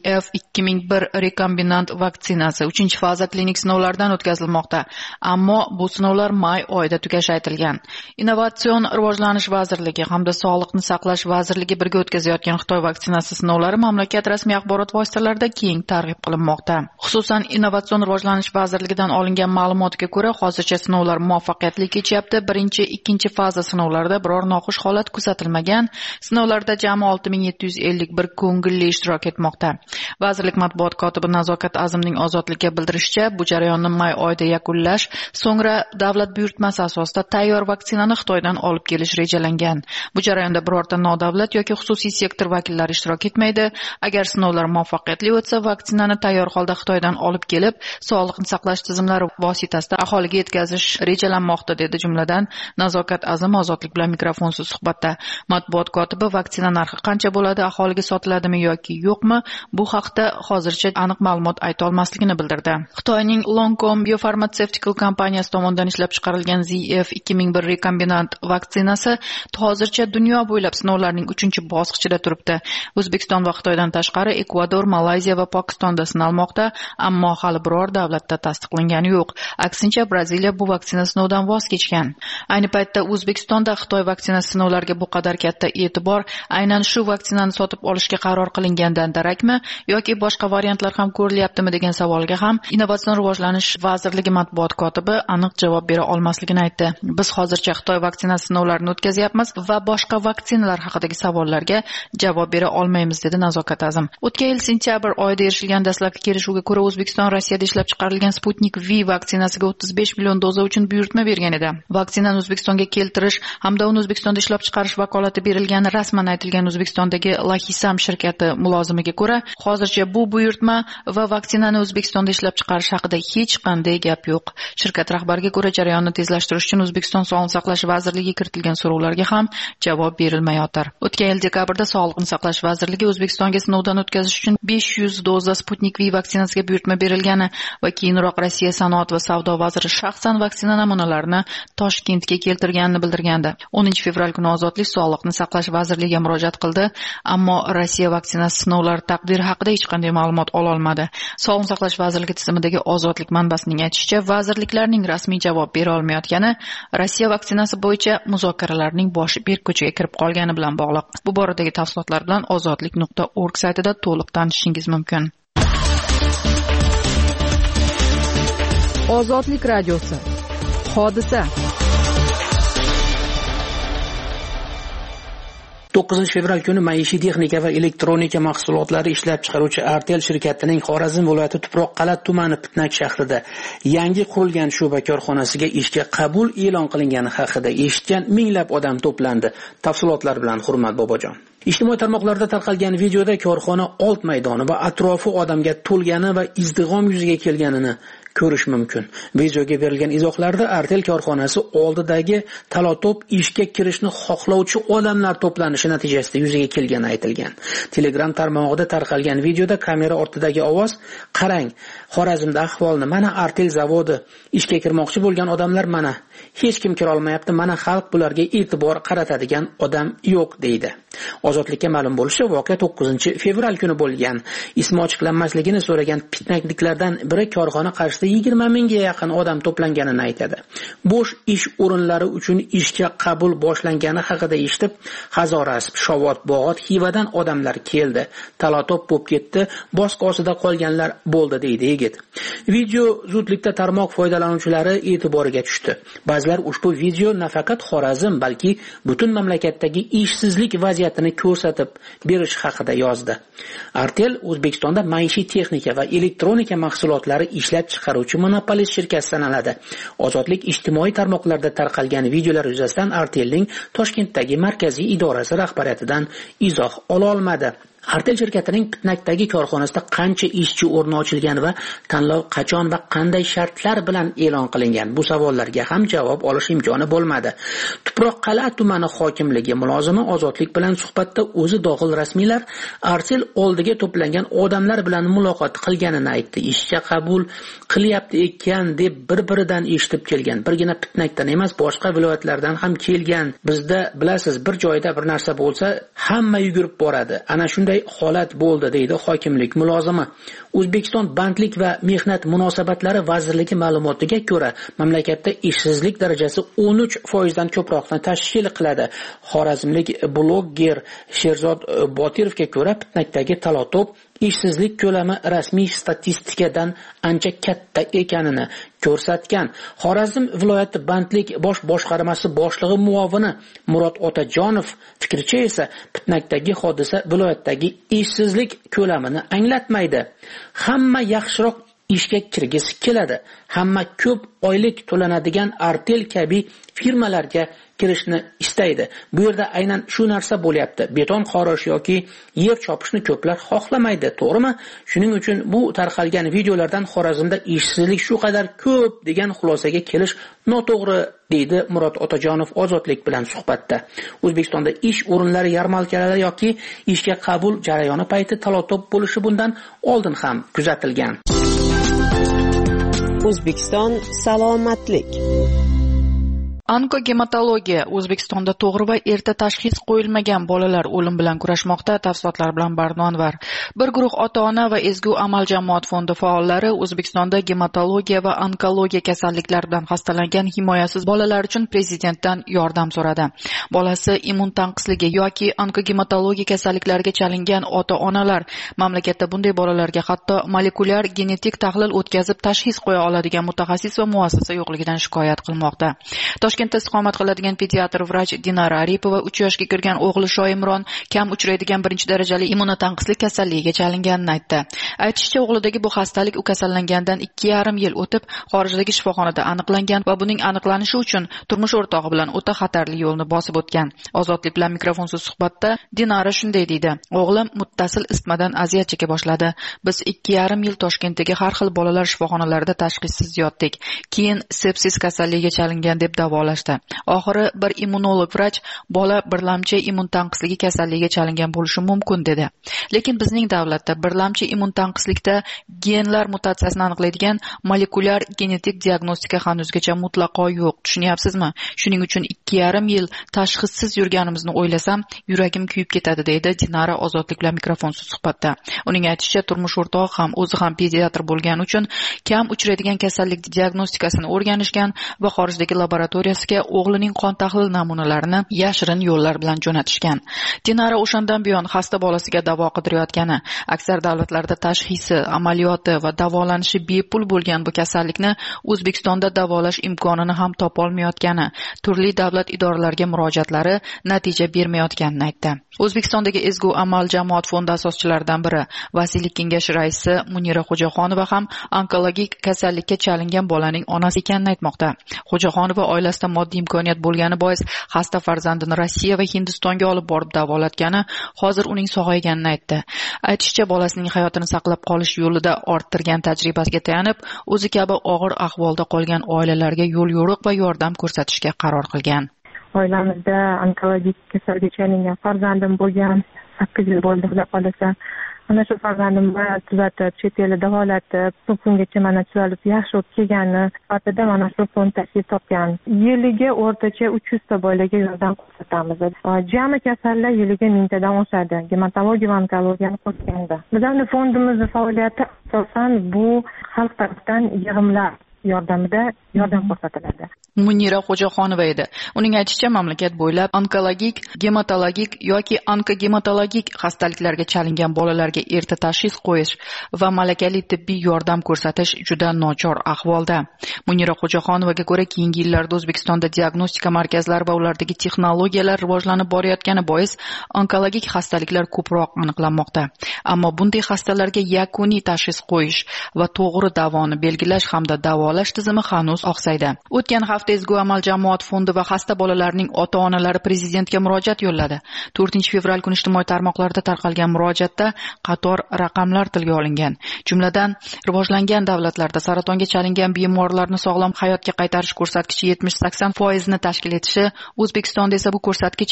ZF-2001 rekombinant vaksinasi 3-faza klinik sinovlardan o'tkazilmoqda. Ammo bu sinovlar may oyida tugashi aytilgan. Innovatsion rivojlanish vazirligi hamda Sog'liqni saqlash vazirligi birga o'tkazayotgan Xitoy vaksinasi sinovlari mamlakat rasmiy axborot vositalarida keng targ'ib qilinmoqda. Xususan, Innovatsion rivojlanish vazirligidan olingan ma'lumotga ko'ra, hozircha sinovlar muvaffaqiyatli kechyapti. Birinchi, ikkinchi faza sinovlarida biror noxush holat kuzatilmagan. Sinovlarda jami 6751 ko'ngilli ishtirok etmoqda. Vazirlik matbuot kotibi Nazokat Azimning Ozodlikka bildirishicha, bu jarayonni may oyida yakunlash, so'ngra davlat buyurtmasi asosida tayyor vaksinani Xitoydan olib kelish rejalangan. Bu jarayonda birorta nodavlat yoki xususiy sektor vakillari ishtirok etmaydi. Agar sinovlar muvaffaqiyatli o'tsa, vaksinani tayyor holda Xitoydan olib kelib, sog'liqni saqlash tizimlari vositasida aholiga yetkazish rejalanmoqda, dedi jumladan Nazokat Azim Ozodlik bilan mikrofonsiz suhbatda. Matbuot kotibi vaksina narxi qancha bo'ladi, aholiga sotiladimi yoki yo'qmi, bu haqda hozircha aniq ma'lumot ayta olmasligini bildirdi. Xitoyning Longcom Biopharmaceutical kompaniyasi tomonidan ishlab chiqarilgan ZF-2001 rekombinant vaksinasi hozircha dunyo bo'ylab sinovlarning 3-bosqichida turibdi. O'zbekiston va Xitoydan tashqari Ekvador, Malayziya va Pokistonda sinalmoqda, ammo hali biror davlatda tasdiqlangani yo'q. Aksincha, Braziliya bu vaksina sinovdan voz kechgan. Ayni paytda O'zbekistonda Xitoy vaksinasi sinovlariga bu qadar katta e'tibor aynan shu vaksinani sotib olishga qaror qilingandan darakmi yoki boshqa variantlar ham ko'rilyaptimi degan savolga ham Innovatsion rivojlanish vazirligi matbuot kotibi aniq javob bera olmasligini aytdi. Biz hozircha Xitoy vaksinasi sinovlarini o'tkazyapmiz va boshqa vaksinalar haqidagi savollarga javob bera olmaymiz, dedi Nazokat Azim. O'tgan yil sentyabr oyida erishilgan dastlabki kelishuvga ko'ra O'zbekiston Rossiyada ishlab chiqarilgan Sputnik V vaksinasiga 35 million doza uchun buyurtma bergan edi. Vaksinani O'zbekistonga keltirish hamda uni O'zbekistonda ishlab chiqarish vakolati berilgani rasman aytilgan O'zbekistondagi Lahisam shirkati mulozimiga ko'ra, hozircha bu buyurtma va vaksinani O'zbekistonda ishlab chiqarish haqida hech qanday gap yo'q. Shirkat rahbariga ko'ra, jarayonni tezlashtirish uchun O'zbekiston Sog'liqni saqlash vazirligiga kiritilgan so'rovlarga ham javob berilmayotir. O'tgan yil dekabrda Sog'liqni saqlash vazirligi O'zbekistonga sinovdan o'tkazish uchun 500 doza Sputnik V vaksinasiga buyurtma berilgani va keyinroq Rossiya sanoat va savdo vaziri shaxsan vaksina namunalarini Toshkentga keltirganini bildirgandi. 10 fevral kuni Ozodlik Sog'liqni saqlash vazirligiga murojaat qildi, ammo Rossiya vaksinasi sinovlari taqdiri haqida hech qanday ma'lumot ola olmadi. Sog'liqni saqlash vazirligi tizimidagi Ozodlik manbasining aytishicha, vazirliklarning rasmiy javob bera olmayotgani Rossiya vaksinasi bo'yicha muzokaralarning boshi berko'chaga kirib qolgani bilan bog'liq. Bu boradagi tafsilotlar bilan ozodlik.org saytida to'liq tanishishingiz mumkin. Ozodlik radiosi. Hodisa. 9 fevral kuni maishiy texnika va elektronika mahsulotlari ishlab chiqaruvchi Artel shirkatining Xorazm viloyati Tuproqqal'a tumani Pitnak shahrida yangi qurilgan sho'ba korxonasiga ishga qabul e'lon qilingani haqida eshitgan minglab odam to'plandi. Tafsilotlar bilan Hurmat Bobojon. Ijtimoiy tarmoqlarda tarqalgan videoda korxona old maydoni va atrofi odamga to'lgani va izdig'om yuzaga kelganini ko'rish mumkin. Videoga berilgan izohlarda Artel korxonasi oldidagi talotop ishga kirishni xohlovchi odamlar to'planishi natijasida yuzaga kelgani aytilgan. Telegram tarmog'ida tarqalgan videoda kamera ortidagi ovoz: "Qarang, Xorazmda ahvolni, mana Artel zavodi, ishga kirmoqchi bo'lgan odamlar mana, hech kim kira olmayapti, mana xalq bularga e'tibor qaratadigan odam yo'q" deydi. Ozodlikka ma'lum bo'lishicha, voqea 9 fevral kuni bo'lgan. Ismi ochiqlanmasligini so'ragan pitnakliklardan biri korxona qarshisida 20 mingga yaqin odam to'planganini aytadi. Bo'sh ish o'rinlari uchun ishga qabul boshlangani haqida eshitib, Hazorasp, Shovot, Bog'ot, Xivadan odamlar keldi. Talotop bo'lib ketdi, bosqosida qolganlar bo'ldi deydi yigit. Video zudlikda tarmoq foydalanuvchilari e'tiboriga tushdi. Ba'zilar ushbu video nafaqat Xorazm, balki butun mamlakatdagi ishsizlik vaziyatini ko'rsatib berish haqida yozdi. Artel O'zbekistonda maishiy texnika va elektronika mahsulotlari ishlab chiqaruvchi monopolist shirkat sanaladi. Ozodlik ijtimoiy tarmoqlarda tarqalgan videolar yuzasidan Artelning Toshkentdagi markaziy idorasi rahbariyatidan izoh ola olmadi. Artel shirkatining Pitnakdagi korxonasida qancha ishchi o'rni ochilgan va tanlov qachon va qanday shartlar bilan e'lon qilingan? Bu savollarga ham javob olish imkoni bo'lmadi. Tuproqqal'a tumani hokimligi mulozimi Ozodlik bilan suhbatda o'zi dohil rasmiylar Artel oldiga to'plangan odamlar bilan muloqot qilganini aytdi. Ishga qabul qilyapti ekan deb bir-biridan eshitib kelgan. Birgina Pitnakdan emas, boshqa viloyatlardan ham kelgan. Bizda bilasiz, bir joyda bir narsa bo'lsa, hamma yugurib boradi. Ana shunday holat bo'ldi, deydi hokimlik mulozimi. O'zbekiston Bandlik va mehnat munosabatlari vazirligi ma'lumotiga ko'ra, mamlakatda ishsizlik darajasi 13% dan ko'proqni tashkil qiladi. Xorazmlik blogger Sherzod Botirovga ko'ra, Pitnakdagi talotop ishsizlik ko'lami rasmiy statistikadan ancha katta ekanini ko'rsatgan. Xorazm viloyati bandlik bosh boshqarmasi boshlig'i muovini Murod Otajonov fikricha esa Pitnakdagi hodisa viloyatdagi ishsizlik ko'lamini anglatmaydi. Hamma yaxshiroq ishga kirgisi keladi. Hamma ko'p oylik to'lanadigan Artel kabi firmalarga kirishni istaydi. Bu yerda aynan shu narsa bo'lyapti. Beton qorish yoki yer chopishni ko'plar xohlamaydi, to'g'rimi? Shuning uchun bu tarqalgan videolardan Xorazmda ishsizlik shu qadar ko'p degan xulosaga kelish noto'g'ri, deydi Murod Otajonov Ozodlik bilan suhbatda. O'zbekistonda ish o'rinlari yarmarkalari yoki ishga qabul jarayoni payti talotop bo'lishi bundan oldin ham kuzatilgan. O'zbekiston salomatlik. Onkogematologiya O'zbekistonda to'g'ri va erta tashxis qo'yilmagan bolalar o'lim bilan kurashmoqda. Tafsilotlar bilan Barnonvar. Bir guruh ota-ona va Ezgu amal jamoat fondi faollari O'zbekistonda gematologiya va onkologiya kasalliklari bilan xastalangan himoyasiz bolalar uchun prezidentdan yordam so'radi. Bolasi immun tanqisligi yoki onkogematologiya kasalliklariga chalingan ota-onalar mamlakatda bunday bolalarga hatto molekulyar genetik tahlil o'tkazib tashxis qo'ya oladigan mutaxassis va muassasa yo'qligidan shikoyat qilmoqda. Toshkent Toshkentda istiqomat qiladigan pediatr vrach Dinara Aripova 3 yoshga kirgan o'g'li Shoimron kam uchraydigan birinchi darajali immunotanqislik kasalligiga chalinganini aytdi. Aytishicha, o'g'lidagi bu xastalik u kasallangandan 2,5 yil o'tib xorijdagi shifoxonada aniqlangan va buning aniqlanishi uchun turmush o'rtog'i bilan o'ta xatarli yo'lni bosib o'tgan. Ozodlik bilan mikrofonsiz suhbatda Dinara shunday deydi: "O'g'lim muttasil isitmadan aziyat cheka boshladi. Biz 2,5 yil Toshkentdagi har xil bolalar shifoxonalarida tashxissiz yotdik. Keyin sepsis kasalligiga chalingan deb davolashdi. Oxiri bir immunolog vrach bola birlamchi immun tanqisligi kasalligiga chalingan bo'lishi mumkin dedi. Lekin bizning davlatda birlamchi immun tanqislikda genlar mutatsiyasini aniqlaydigan molekulyar genetik diagnostika hanuzgacha mutlaqo yo'q. Tushunyapsizmi? Shuning uchun 2,5 yil tashxissiz yurganimizni o'ylasam, yuragim kuyib ketadi", deydi Dinara Ozodlik bilan mikrofonsiz suhbatda. Uning aytishicha, turmush o'rtog'i ham o'zi ham pediatr bo'lgani uchun kam uchraydigan kasallik diagnostikasini o'rganishgan va xorijdagi laboratoriyasiga o'g'lining qon tahlil namunalarini yashirin yo'llar bilan jo'natishgan. Dinara o'shandan buyon xasta bolasiga davo qidirayotgani, aksar davlatlarda tashxisi, amaliyoti va davolanishi bepul bo'lgan bu kasallikni O'zbekistonda davolash imkonini ham topolmayotgani, turli davlat idoralariga murojaatlari natija bermayotganini aytdi. O'zbekistondagi Ezgu Amal jamoat fondi asoschilaridan biri, vasiylik kengashi raisi Munira Xo'jaxonova ham onkologik kasallikka chalingan bolaning onasi ekanini aytmoqda. Xo'jaxonova oilasida moddiy imkoniyat bo'lgani bois xasta farzandini Rossiya va Hindistonga olib borib davolatgani, hozir uning sog'ayganini aytdi. Aytishicha, bolasining hayotini saqlab qolish yo'lida orttirgan tajribasiga tayanib, o'zi kabi og'ir ahvolda qolgan oilalarga yo'l yo'riq va yordam ko'rsatishga qaror qilgan. Oilamizda onkologik kasallikka chalingan farzandim bo'lgan, 8 yil bo'ldi xudo qolasa. Mana shu farzandimni tuzatib, chet elda davolatib, bu kungacha mana tuzalib yaxshi bo'lib kelgani sifatida mana shu fond tashkil topgan. Yiliga o'rtacha 300 ta bolaga yordam ko'rsatamiz. Jami kasallar yiliga 1000 tadan oshadi. Gematologiya va onkologiyani qo'shganda. Bizning fondimizning faoliyati asosan bu xalq tomonidan yig'imlar yordamida yordam ko'rsatiladi. Munira Xo'jaxonova edi. Uning aytishicha, mamlakat bo'ylab onkologik, gematologik yoki onkogematologik xastaliklarga chalingan bolalarga erta tashxis qo'yish va malakali tibbiy yordam ko'rsatish juda nochor ahvolda. Munira Xo'jaxonovaga ko'ra, keyingi yillarda O'zbekistonda diagnostika markazlari va ulardagi texnologiyalar rivojlanib borayotgani bois onkologik xastaliklar ko'proq aniqlanmoqda. Ammo bunday xastalarga yakuniy tashxis qo'yish va to'g'ri davoni belgilash hamda davolash tizimi hanuz oqsaydi. O'tgan hafta Ezgu Amal jamoat fondi va xasta bolalarning ota-onalari prezidentga murojaat yo'lladi. 4-fevral kuni ijtimoiy tarmoqlarda tarqalgan murojaatda qator raqamlar tilga olingan. Jumladan, rivojlangan davlatlarda saratonga chalingan bemorlarni sog'lom hayotga qaytarish ko'rsatkichi 70-80% ni tashkil etishi, O'zbekistonda esa bu ko'rsatkich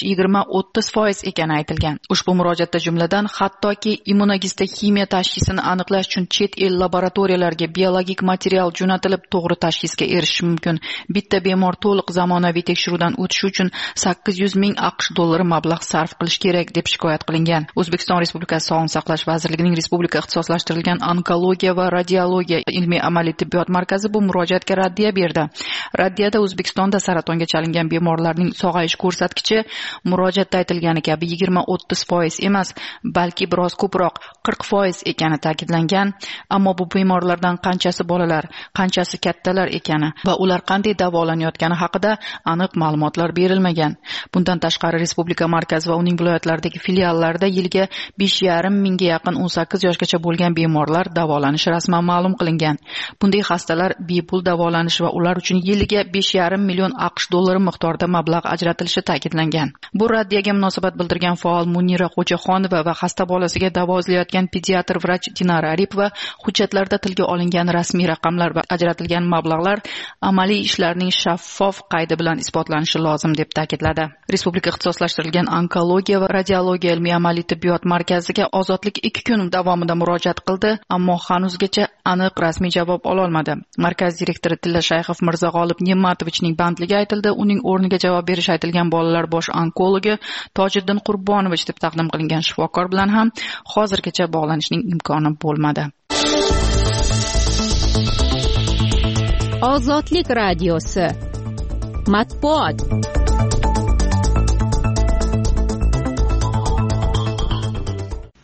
20-30% ekani aytilgan. Ushbu murojaatda jumladan hattoki immunogistokimiya tashxisini aniqlash uchun chet el laboratoriyalarga biologik material jo'natilib to'g'ri tashxisga erishish mumkin. Bitta bemor to'liq zamonaviy tekshiruvdan o'tishi uchun 800 ming AQSh dollari mablag' sarf qilish kerak deb shikoyat qilingan. O'zbekiston Respublikasi Sog'liqni saqlash vazirligining respublika ixtisoslashtirilgan onkologiya va radiologiya ilmiy amaliy tibbiyot markazi bu murojaatga raddiya berdi. Raddiyada O'zbekistonda saratonga chalingan bemorlarning sog'ayish ko'rsatkichi murojaatda aytilgani kabi 20-30% emas, balki biroz ko'proq 40% ekani ta'kidlangan. Ammo bu bemorlardan qanchasi bolalar, qanchasi kattalar ekani va ular qanday davolanayotgani haqida aniq ma'lumotlar berilmagan. Bundan tashqari, respublika markazi va uning viloyatlaridagi filiallarida yilga 5,5 mingga yaqin 18 yoshgacha bo'lgan bemorlar davolanishi rasman ma'lum qilingan. Bunday xastalar bepul davolanishi va ular uchun yiliga 5,5 million AQSh dollari miqdorida mablag' ajratilishi ta'kidlangan. Bu raddiyaga munosabat bildirgan faol Munira Xo'jaxonova va xasta bolasiga davo izlayotgan pediatr vrach Dinara Aripova hujjatlarda tilga olingan rasmiy raqamlar va ajratilgan mablag'lar amaliy ishlarning shaffof qaydi bilan isbotlanishi lozim deb ta'kidladi. Respublika ixtisoslashtirilgan onkologiya va radiologiya ilmiy amaliy tibbiyot markaziga Ozodlik 2 kun davomida murojaat qildi, ammo hanuzgacha aniq rasmiy javob ola olmadi. Markaz direktori Tilla Shayxov Mirzag'olib Ne'matovichning bandligi aytildi. Uning o'rniga javob berish aytilgan bolalar bosh onkologi Tojiddin Qurbonovich deb taqdim qilingan shifokor bilan ham hozirgacha bog'lanishning imkoni bo'lmadi. Ozodlik radiosi matbuot.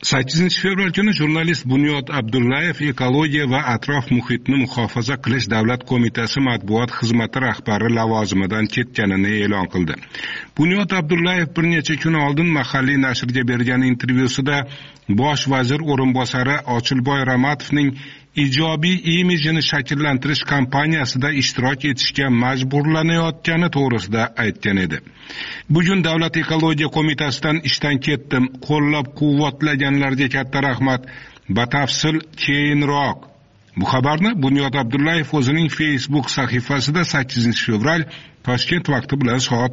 8 fevral kuni jurnalist Bunyod Abdullayev Ekologiya va atrof muhitni muhofaza qilish davlat qo'mitasi matbuot xizmati rahbari lavozimidan ketganini e'lon qildi. Bunyod Abdullayev bir necha kun oldin mahalliy nashrga bergan intervyusida bosh vazir o'rinbosari Ochilboy Ramatovning ijobiy imijini shakllantirish kampaniyasida ishtirok etishga majburlanayotgani to'g'risida aytgan edi. Bugun Davlat ekologiya qo'mitasidan ishdan ketdim. Qo'llab-quvvatlaganlarga katta rahmat. Batafsil keyinroq. Bu xabarni Bunyod Abdullayev o'zining Facebook sahifasida 8 fevral Toshkent vaqti bilan soat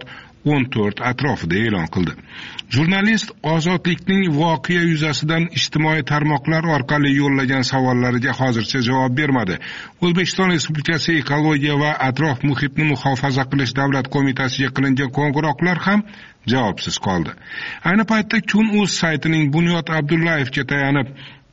14 atrofida e'lon qildi. Jurnalist ozodlikning voqea yuzasidan ijtimoiy tarmoqlar orqali yo'llagan savollariga hozircha javob bermadi. O'zbekiston Respublikasi Ekologiya va atrof muhitni muhofaza qilish davlat qo'mitasiga qilingan qo'ng'iroqlar ham javobsiz qoldi. Ayni paytda Kun.uz saytining Bunyod Abdullayevga tayanib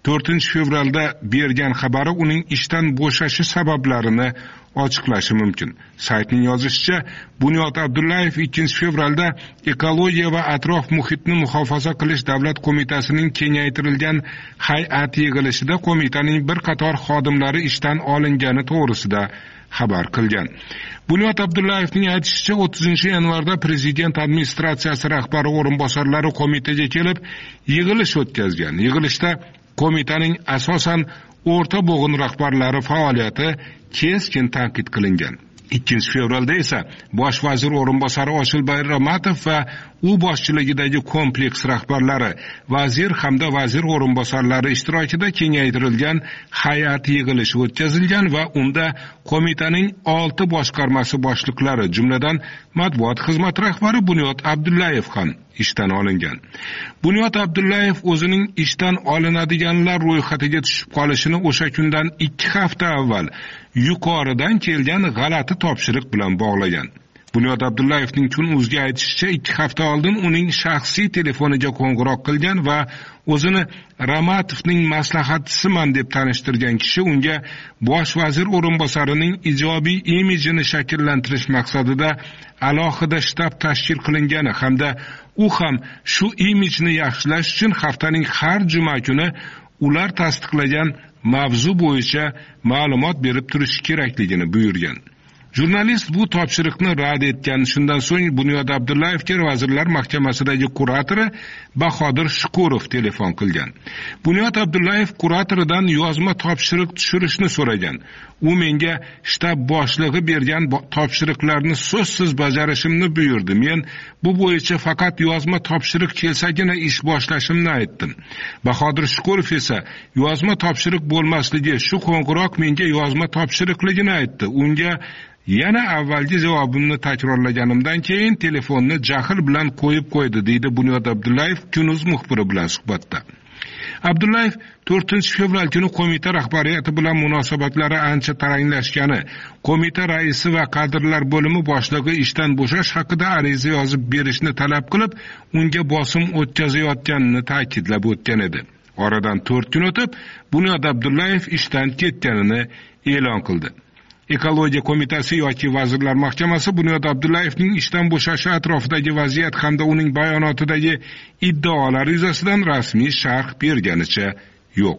4 fevralda bergan xabari uning ishdan bo'shashi sabablarini ochiqlashi mumkin. Saytning yozishicha, Bunyod Abdullayev 2 fevralda Ekologiya va atrof muhitni muhofaza qilish davlat qo'mitasining kengaytirilgan hay'at yig'ilishida qo'mitaning bir qator xodimlari ishdan olingani to'g'risida xabar qilgan. Bunyod Abdullayevning aytishicha, 30 yanvarda prezident administratsiyasi rahbari o'rinbosarlari qo'mitaga kelib yig'ilish o'tkazgan. Yig'ilishda qo'mitaning asosan o'rta bo'g'in rahbarlari faoliyati keskin tanqid qilingan. 2 fevralda esa bosh vazir o'rinbosari Ochilboy Ramatov va u boshchiligidagi kompleks rahbarlari, vazir hamda vazir o'rinbosarlari ishtirokida kengaytirilgan hay'at yig'ilishi o'tkazilgan va unda qo'mitaning 6 boshqarmasi boshliqlari, jumladan matbuot xizmati rahbari Bunyod Abdullayev ham ishdan olingan. Bunyod Abdullayev o'zining ishdan olinadiganlar ro'yxatiga tushib qolishini o'sha kundan 2 hafta avval yuqoridan kelgan g'alati topshiriq bilan bog'lagan. Bunyod Abdullayevning Kun.uzga aytishicha, 2 hafta oldin uning shaxsiy telefoniga qo'ng'iroq qilgan va o'zini Ramatovning maslahatchisiman deb tanishtirgan kishi unga bosh vazir o'rinbosarining ijobiy imijini shakllantirish maqsadida alohida shtab tashkil qilingani hamda u ham shu imijni yaxshilash uchun haftaning har juma kuni ular tasdiqlagan mavzu bo'yicha ma'lumot berib turishi kerakligini buyurgan. Jurnalist bu topshiriqni rad etgan. Shundan so'ng Bunyod Abdullayevga Vazirlar Mahkamasidagi kuratori Bahodir Shukurov telefon qilgan. Bunyod Abdullayev kuratoridan yozma topshiriq tushirishni so'ragan. U menga shtab boshlig'i bergan topshiriqlarni so'zsiz bajarishimni buyurdi. Men bu bo'yicha faqat yozma topshiriq kelsagina ish boshlashimni aytdim. Bahodir Shukurov esa yozma topshiriq bo'lmasligi, shu qo'ng'iroq menga yozma topshiriqligini aytdi. Unga yana avvalgi javobimni takrorlaganimdan keyin telefonni jahl bilan qo'yib qo'ydi, deydi Bunyod Abdullayev Kun.uz muxbiri bilan suhbatda. Abdullayev 4 fevral kuni qo'mita rahbariyati bilan munosabatlari ancha taranglashgani, qo'mita raisi va kadrlar bo'limi boshlig'i ishdan bo'shash haqida ariza yozib berishni talab qilib, unga bosim o'tkazayotganini ta'kidlab o'tgan edi. Oradan 4 kun o'tib, Bunyod Abdullayev ishdan ketganini e'lon qildi. Ekologiya qo'mitasi yoki Vazirlar Mahkamasi Bunyod Abdullayevning ishdan bo'shashi atrofidagi vaziyat hamda uning bayonotidagi iddaolar yuzasidan rasmiy sharh berganicha yo'q.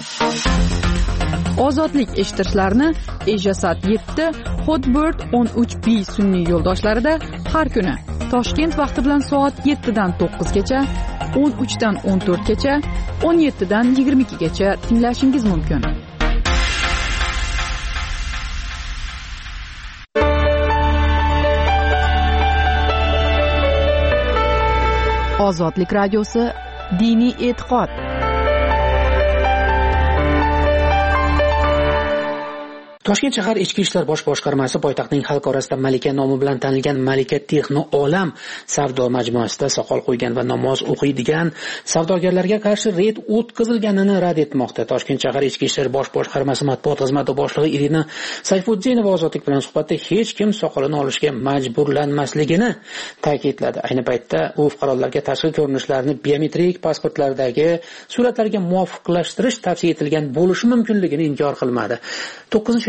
Ozodlik eshitishlarini Ejasat 7, Hotbird 13B sun'iy yo'ldoshlarida har kuni Toshkent vaqti bilan soat 7 dan 9 gacha, 13 dan 14 gacha, 17 dan 22 gacha tinglashingiz mumkin. Ozodlik radiosi, diniy e'tiqod. Toshkent shahar ichki ishlar bosh boshqarmasi poytaxtning xalq orasida malika nomi bilan tanilgan Malika Texno Olam savdo majmuasida soqol qo'ygan va namoz o'qiydigan savdogarlarga qarshi reyd o'tkazilganini rad etmoqda. Toshkent shahar ichki ishlar bosh boshqarmasi matbuot xizmati boshlig'i Irina Sayfuddinova ozodlik bilan suhbatda hech kim soqolini olishga majburlanmasligini ta'kidladi. Ayni paytda u fuqarolarga tashqi ko'rinishlarni biometrik pasportlardagi suratlarga muvofiqlashtirish tavsiya etilgan bo'lishi mumkinligini inkor qilmadi. 9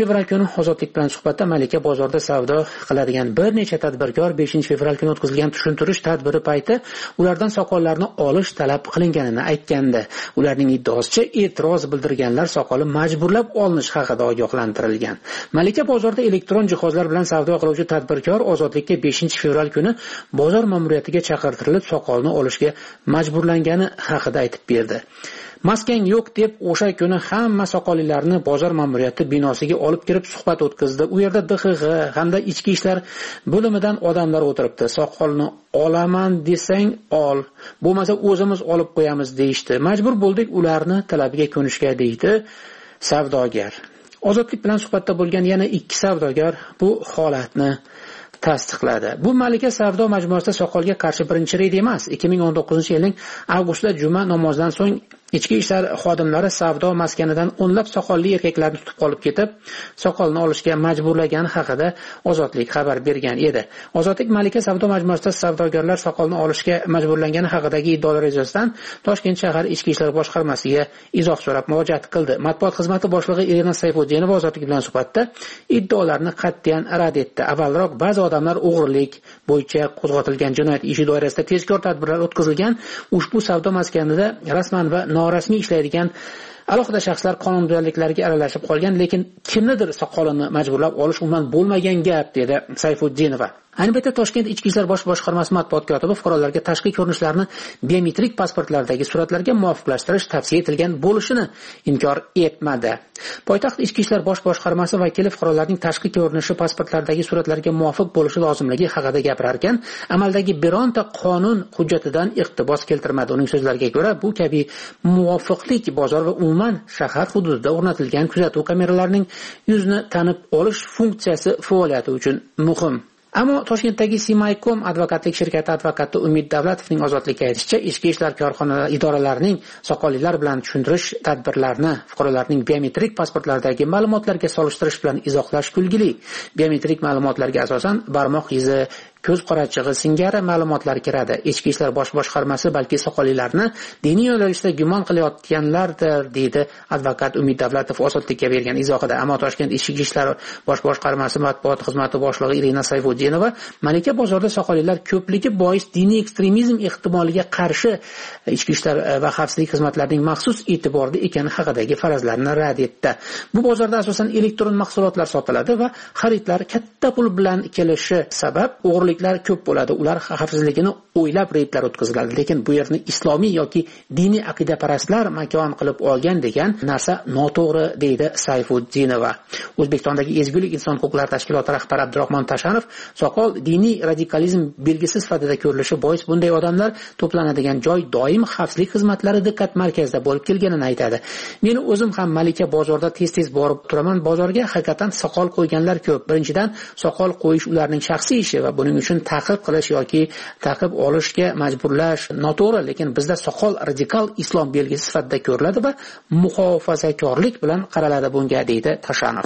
fevral kuni Ozodlik bilan suhbatda malika bozorda savdo qiladigan bir necha tadbirkor 5-fevral kuni o'tkazilgan tushuntirish tadbiri payti ulardan soqollarni olish talab qilinganini aytgandi. Ularning iddaosicha e'tiroz bildirganlar soqoli majburlab olinish haqida ogohlantirilgan. Malika bozorda elektron jihozlar bilan savdo qiluvchi tadbirkor Ozodlikka 5-fevral kuni bozor ma'muriyatiga chaqirtirilib soqolni olishga majburlangani haqida aytib berdi. Maskan yo'q deb o'sha kuni hamma soqollilarni bozor ma'muriyati binosiga olib kirib suhbat o'tkazdi. U yerda DXG hamda ichki ishlar bo'limidan odamlar o'tiribdi. Soqolni olaman desang ol, bo'lmasa o'zimiz olib qo'yamiz deyishdi. Majbur bo'ldik ularni talabiga ko'nishga deydi savdogar. Ozodlik bilan suhbatda bo'lgan yana 2 savdogar bu holatni tasdiqladi. Bu malika savdo majmuasida soqolga qarshi birinchi reyd emas. 2019-yilning avgustida juma namozidan so'ng ichki ishlar xodimlari savdo maskanidan o'nlab soqolli erkaklarni tutib qolib ketib, soqolni olishga majburlagani haqida Ozodlik xabar bergan edi. Ozodlik malika savdo majmuasida savdogarlar soqolni olishga majburlangani haqidagi iddaolar yuzasidan Toshkent shahar ichki ishlar boshqarmasiga izoh so'rab murojaat qildi. Matbuot xizmati boshlig'i Irina Sayfuddinova Ozodlik bilan suhbatda iddaolarni qat'iyan rad etdi. Avvalroq ba'zi odamlar o'g'rilik bo'yicha qo'zg'atilgan jinoyat ishi doirasida tezkor tadbirlar o'tkazilgan. Ushbu savdo maskanida rasman va norasmiy ishlaydigan alohida shaxslar qonunbuzarliklarga aralashib qolgan, lekin kimnidir soqolini majburlab olish umuman bo'lmagan gap, dedi Sayfuddinova. Ayni paytda Toshkent ichki ishlar bosh boshqarmasi matbuot kotibi fuqarolarga tashqi ko'rinishlarni biometrik pasportlardagi suratlarga muvofiqlashtirish tavsiya etilgan bo'lishini inkor etmadi. Poytaxt ichki ishlar bosh boshqarmasi vakili fuqarolarning tashqi ko'rinishi pasportlardagi suratlarga muvofiq bo'lishi lozimligi haqida gapirar ekan, amaldagi bironta qonun hujjatidan iqtibos keltirmadi. Uning so'zlariga ko'ra, bu kabi muvofiqlik bozor va umuman shahar hududida o'rnatilgan kuzatuv kameralarining yuzni tanib olish funksiyasi faoliyati uchun muhim. Ammo Toshkentdagi Simaycom advokatlik shirkati advokati Umid Davlatovning Ozodlikka aytishicha, ichki ishlar korxonalari idoralarining soqollilar bilan tushuntirish tadbirlarini fuqarolarning biometrik pasportlaridagi ma'lumotlarga solishtirish bilan izohlash kulgili. Biometrik ma'lumotlarga asosan barmoq izi, ko'z qorachig'i singari ma'lumotlar kiradi. Ichki ishlar bosh boshqarmasi balki soqollilarni diniy yo'nalishda gumon qilayotganlardir, deydi advokat Umid Davlatov Ozodlikka bergan izohida. Ammo Toshkent ichki ishlar bosh boshqarmasi matbuot xizmati boshlig'i Irina Sayfuddinova malika bozorda soqollilar ko'pligi bois diniy ekstremizm ehtimoliga qarshi ichki ishlar va xavfsizlik xizmatlarining maxsus e'tiborida ekani haqidagi farazlarni rad etdi. Bu bozorda asosan elektron mahsulotlar sotiladi va xaridlar katta pul bilan kelishi sabab o'g'riliklar ko'p bo'ladi. Ular xavfsizligini o'ylab reydlar o'tkaziladi, lekin bu yerni islomiy yoki diniy aqidaparastlar makon qilib olgan degan narsa noto'g'ri, deydi Sayfuddinova. O'zbekistondagi Ezgulik inson huquqlari tashkiloti rahbari Abdurahmon Tashanov soqol diniy radikalizm belgisi sifatida ko'rilishi bois bunday odamlar to'planadigan joy doim xavfsizlik xizmatlari diqqat markazida bo'lib kelganini aytadi. Meni o'zim ham malika bozorda tez-tez borib turaman. Bozorga haqiqatan soqol qo'yganlar ko'p. Birinchidan, soqol qo'yish ularning shaxsiy ishi va buning uchun ta'qib qilish yoki ta'qib olishga majburlash noto'g'ri, lekin bizda soqol radikal islom belgisi sifatida ko'riladi va muhofazakorlik bilan qaraladi bunga, deydi Tashanov.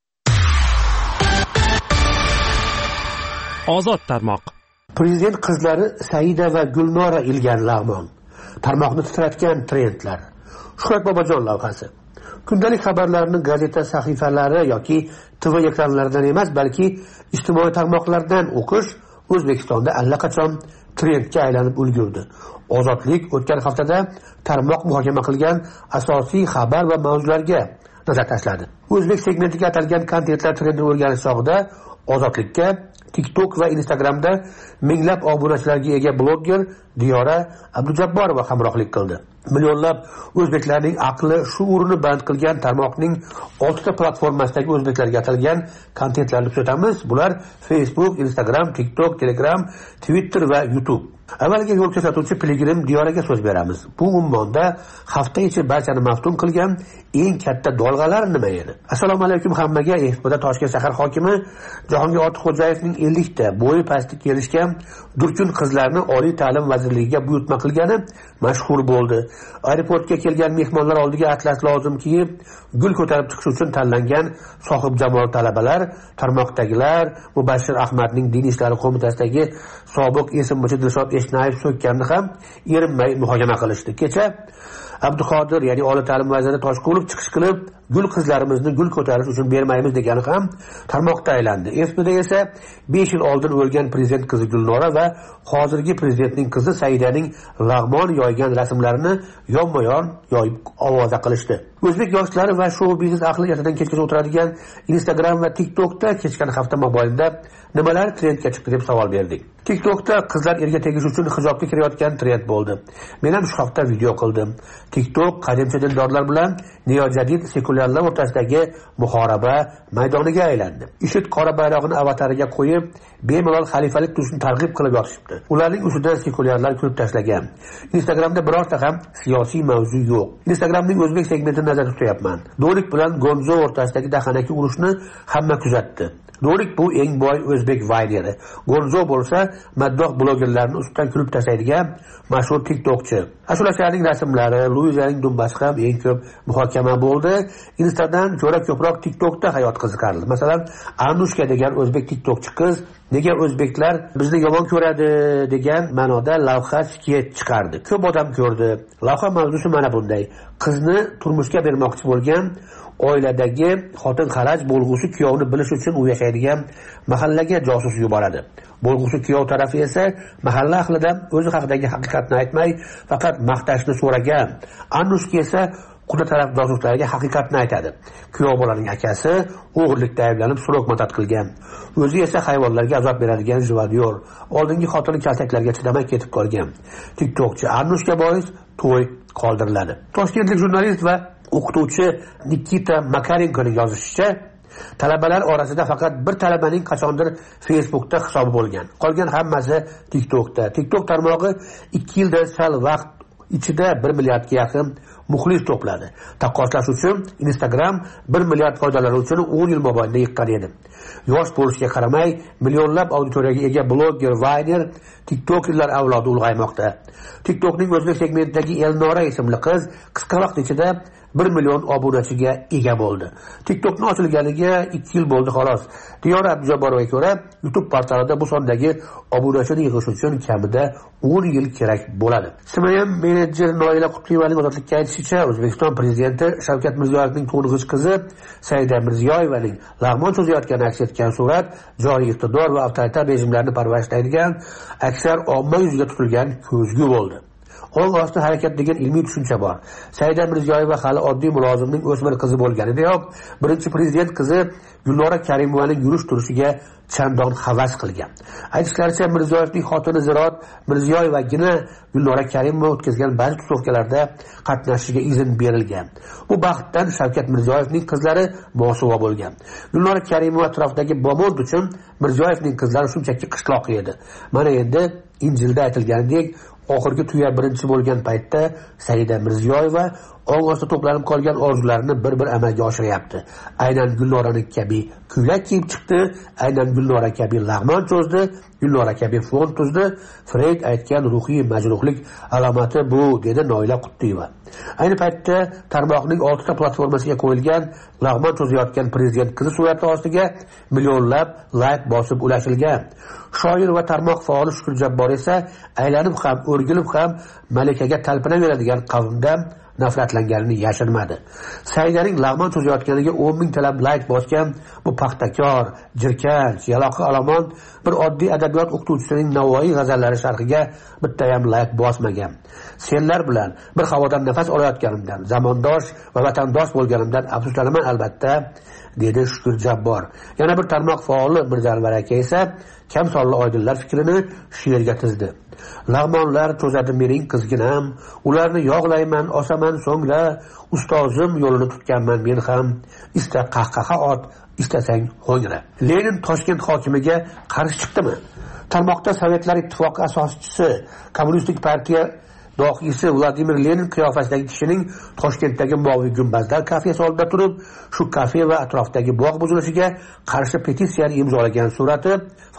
Ozod tarmoq. Prezident qizlari Saida va Gulnora Ilgan Lag'mon. Tarmoqni titratgan trendlar. Shuhrat Bobojon lavhasi. Kundalik xabarlarni gazeta sahifalari yoki TV ekranlaridan emas, balki ijtimoiy tarmoqlardan o'qish O'zbekistonda allaqachon trendga aylanib ulgurdi. Ozodlik o'tgan haftada tarmoq muhokama qilgan asosiy xabar va mavzularga nazar tashladi. O'zbek segmentiga atalgan kontentlar trendini o'rganish chog'ida Ozodlikka TikTok va Instagramda minglab obunachilarga ega blogger Diyora Abdujabborova hamrohlik qildi. Millionlab o'zbeklarning aqli, shuurini band qilgan tarmoqning 6 ta platformasidagi o'zbeklarga atalgan kontentlarni kuzatamiz. Bular Facebook, Instagram, TikTok, Telegram, Twitter va YouTube. Avvaliga yo'l ko'rsatuvchi Piligrim Diyoraga so'z beramiz. Bu ummonda hafta ichi barchani maftun qilgan eng katta dolg'alar nima edi? Assalomu alaykum hammaga. Expoda Toshkent shahar hokimi Jahongir Ortiqxo'jayevning 50 ta bo'yi pastga kelishgan durkun qizlarni Oliy ta'lim vazirligiga buyurtma qilgani mashhur bo'ldi. Aeroportga kelgan mehmonlar oldiga atlas lozim kiyib, gul ko'tarib chiqish uchun tanlangan sohib jamol talabalar, tarmoqdagilar Mubashshir Ahmadning Diniy ishlar qo'mitasidagi sobiq esimbochi Dilshod Eshnayev so'kkanni ham erinmay muhokama qilishdi. Kecha Abduqodir, ya'ni oliy ta'lim vaziri Toshqulov chiqish qilib, gul qizlarimizni gul ko'tarish uchun bermaymiz degani ham tarmoqda aylandi. FB'da esa 5 yil oldin o'lgan prezident qizi Gulnora va hozirgi prezidentning qizi Saidaning lag'mon yoygan rasmlarini yonma-yon yoyib ovoza qilishdi. O'zbek yoshlari va shou biznes ahli ertadan kechgacha o'tiradigan Instagram va TikTokda kechgan hafta mobaynida nimalar trendga chiqdi deb savol berdik. TikTokda qizlar erga tegish uchun hijobga kirayotgan trend bo'ldi. Men ham shu haqda video qildim. TikTok qadimcha dindorlar bilan neojadid sekulyarlar o'rtasidagi muhoraba maydoniga aylandi. IShID qora bayrog'ini avatariga qo'yib, bemalol xalifalik tuzishni targ'ib qilib yotishibdi. Ularning ustidan sekulyarlar kulib tashlagan. Instagramda birorta ham siyosiy mavzu yo'q. Instagramning o'zbek segmentini nazarda tutyapman. Dorik bilan Gonzo o'rtasidagi dahanaki urushni hamma kuzatdi. Dorik bu eng boy o'zbek vayneri. Gonzo bo'lsa maddoh blogerlarni ustidan kulib tashlaydigan mashhur TikTokchi. Ashulachilarning rasmlari, Luizaning dumbasi ham eng ko'p muhokama bo'ldi. Instadan ko'ra ko'proq TikTokda hayot qiziqarli. Masalan, Anushka degan o'zbek TikTokchi qiz nega o'zbeklar bizni yomon ko'radi degan ma'noda lavha sketch chiqardi. Ko'p odam ko'rdi. Lavha mavzusi mana bunday. Qizni turmushga bermoqchi bo'lgan oiladagi xotin xaraj bo'lg'usi kuyovni bilish uchun u yashaydigan mahallaga josus yuboradi. Bo'lg'usi kuyov tarafi esa mahalla ahlidan o'zi haqidagi haqiqatni aytmay, faqat maqtashni so'ragan. Anushka esa quda taraf josuslariga haqiqatni aytadi. Kuyov bolaning akasi o'g'irlikda ayblanib so'roq matat qilgan. O'zi esa hayvonlarga azob beradigan jivadyor. Oldingi xotini kaltaklarga chidamay ketib qolgan. TikTokchi Anushka bois to'y qoldiriladi. Toshkentlik jurnalist va o'qituvchi Nikita Makarenkoning yozishicha, talabalar orasida faqat bir talabaning qachondir Facebookda hisobi bo'lgan. Qolgan hammasi TikTokda. TikTok tarmog'i 2 yilda sal vaqt ichida 1 milliardga yaqin muxlis to'pladi. Taqqoslash uchun Instagram 1 milliard foydalanuvchini 10 yil mobaynida yiqqan edi. Yosh bo'lishiga qaramay, millionlab auditoriyaga ega blogger, vayner, TikTokerlar avlodi ulg'aymoqda. TikTokning o'zbek segmentidagi Elnora ismli qiz qisqa vaqt ichida 1 million obunachiga ega bo'ldi. TikTokning ochilganiga 2 yil bo'ldi xolos. Diyora Abdujabborovga ko'ra, YouTube portalida bu sondagi obunachini yig'ish uchun kamida 10 yil kerak bo'ladi. SMM menejer Noila Qutliyevaning ozodlikka aytishicha, O'zbekiston prezidenti Shavkat Mirziyoyevning to'ng'ich qizi Saida Mirziyoyevaning lag'mon cho'zayotgani aks etgan surat joriy iqtidor va avtoritar rejimlarni parvarishlaydigan aksar omma yuziga tutilgan ko'zgu bo'ldi. Qo'l osti harakat degan ilmiy tushuncha bor. Saida Mirziyoyeva hali oddiy mulozimning o'smir qizi bo'lganidayoq, birinchi prezident qizi Gulnora Karimovaning yurish turishiga chandon havas qilgan. Aytishlaricha, Mirziyoyevning xotini Zirot Mirziyoyevagina Gulnora Karimova o'tkazgan ba'zi tusovkalarda qatnashishiga izn berilgan. Bu baxtdan Shavkat Mirziyoyevning qizlari mosuvo bo'lgan. Gulnora Karimova atrofidagi bomond uchun Mirziyoyevning qizlari shunchaki qishloq edi. Mana endi Injilda aytilganidek, oxirgi tuya birinchi bo'lgan paytda Saida Mirziyoyeva og'ozda to'planib qolgan orzularini bir-bir amalga oshiryapti. Aynan Gulnoraning kabi ko'ylak kiyib chiqdi, aynan Gulnora kabi lag'mon cho'zdi, Gulnora kabi fon tuzdi. Freyd aytgan ruhiy majruhlik alomati bu, dedi Noila Qutliyeva. Ayni paytda tarmoqning 6 ta platformasiga qo'yilgan lag'mon cho'zayotgan prezident qizi surati ostiga millionlab layk bosib ulashilgan. Shoir va tarmoq faoli Shukur Jabbor esa aylanib ham, o'rgilib ham malikaga talpinaveradigan qavmdan nafratlanganini yashirmadi. Saidaning lag'mon cho'zayotganiga 10 ming talab layk bosgan bu paxtakor, jirkanch, yaloqi olomon bir oddiy adabiyot o'qituvchisining Navoiy g'azallari sharhiga bitta ham layk bosmagan. Senlar bilan bir havodan nafas olayotganimdan, zamondosh va vatandosh bo'lganimdan afsuslanaman albatta, dedi Shukur Jabbor. Yana bir tarmoq faoli Mirzanvar aka esa kam sonli oydinlar fikrini she'rga tizdi. Lag'monlar cho'zadi mening qizginam, ularni yog'layman, osaman so'ngla, ustozim yo'lini tutganman men ham, ista qahqaha ot, istasang ho'ngra. Lenin Toshkent hokimiga qarshi chiqdimi? Tarmoqda Sovetlar Ittifoqi asoschisi, Kommunistik partiya dohiysi Vladimir Lenin qiyofasidagi kishining Toshkentdagi Moviy gumbazlar kafesi oldida turib, shu kafe va atrofdagi bog' buzilishiga qarshi petitsiyani imzolagan surati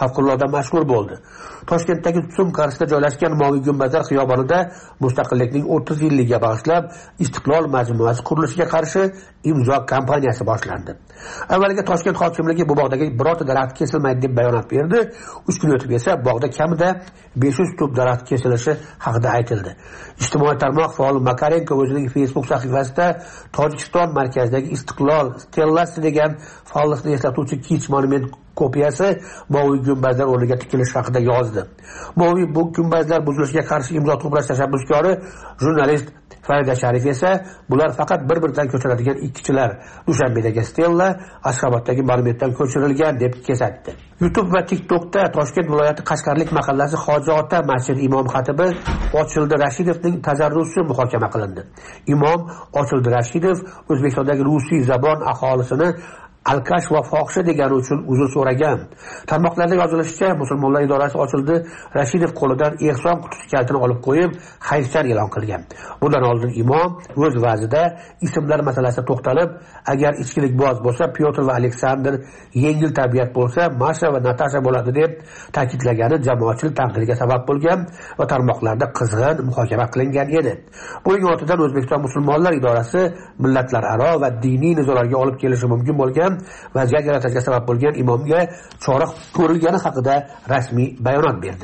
favqulodda mashhur bo'ldi. Toshkentdagi Tuxum qarshisida joylashgan Moviy gumbazlar xiyobonida Mustaqillikning 30 yilligiga bag'ishlab Istiqlol majmuasi qurilishiga qarshi imzo kampaniyasi boshlandi. Avvaliga Toshkent hokimligi bu bog'dagi birorta daraxt kesilmaydi deb bayonot berdi. 3 kun o'tib esa bog'da kamida 500 tup daraxt kesilishi haqida aytildi. Ijtimoiy tarmoq faol Makarenko o'zining Facebook sahifasida Tojikiston markazidagi Istiqlol stellasi degan faollikni eslatuvchi kich monument kopiyasi Moviy gumbazlar o'rniga tikilishi haqida yozdi. Moviy bu gumbazlar buzilishiga qarshi imzo to'plash tashabbuskori jurnalist Farida Sharif esa bular faqat bir-biridan ko'chiriladigan ikkichilar. Dushanbedagi stella Ashxoboddagi monumentdan ko'chirilgan deb kesatdi. YouTube va TikTokda Toshkent viloyati Qashqarlik mahallasi Hoji Ota masjid imom xatibi Ochildi Rashidovning tajarrusi muhokama qilindi. Imom Ochildi Rashidov O'zbekistondagi rusiy zabon aholisini alkash va fohisha degani uchun uzr so'ragan. Tarmoqlarda yozilishicha, musulmonlar idorasi Ochildi Rashidov qo'lidan ehson qutisi kalitini olib qo'yib, hayfsan e'lon qilgan. Bundan oldin imom o'z va'zida ismlar masalasida to'xtalib, agar ichkilikboz bo'lsa Pyotr va Aleksandr, yengil tabiat bo'lsa Masha va Natasha bo'ladi deb ta'kidlagani jamoatchilik tanqidiga sabab bo'lgan va tarmoqlarda qizg'in muhokama qilingan edi. Buning ortidan O'zbekiston musulmonlar idorasi millatlararo va diniy nizolarga olib kelishi mumkin bo'lgan vaziyat yaratishga sabab bo'lgan imomga chora ko'rilgani haqida rasmiy bayonot berdi.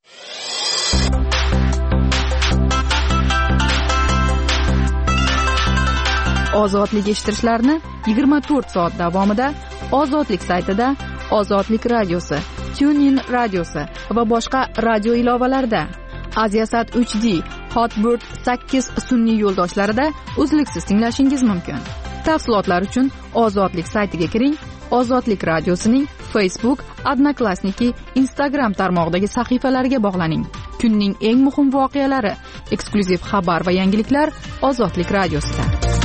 Ozodlik eshittirishlarni 24 soat davomida Ozodlik saytida, Ozodlik radiosi, TuneIn radiosi va boshqa radio ilovalarida, Aziasat 3D, Hotbird 8 sun'iy yo'ldoshlarida uzluksiz tinglashingiz mumkin. Tafsilotlar uchun Ozodlik saytiga kiring. Ozodlik radiosining Facebook, Odnoklassniki, Instagram tarmog'idagi sahifalariga bog'laning. Kunning eng muhim voqealari, eksklyuziv xabar va yangiliklar Ozodlik radiosida.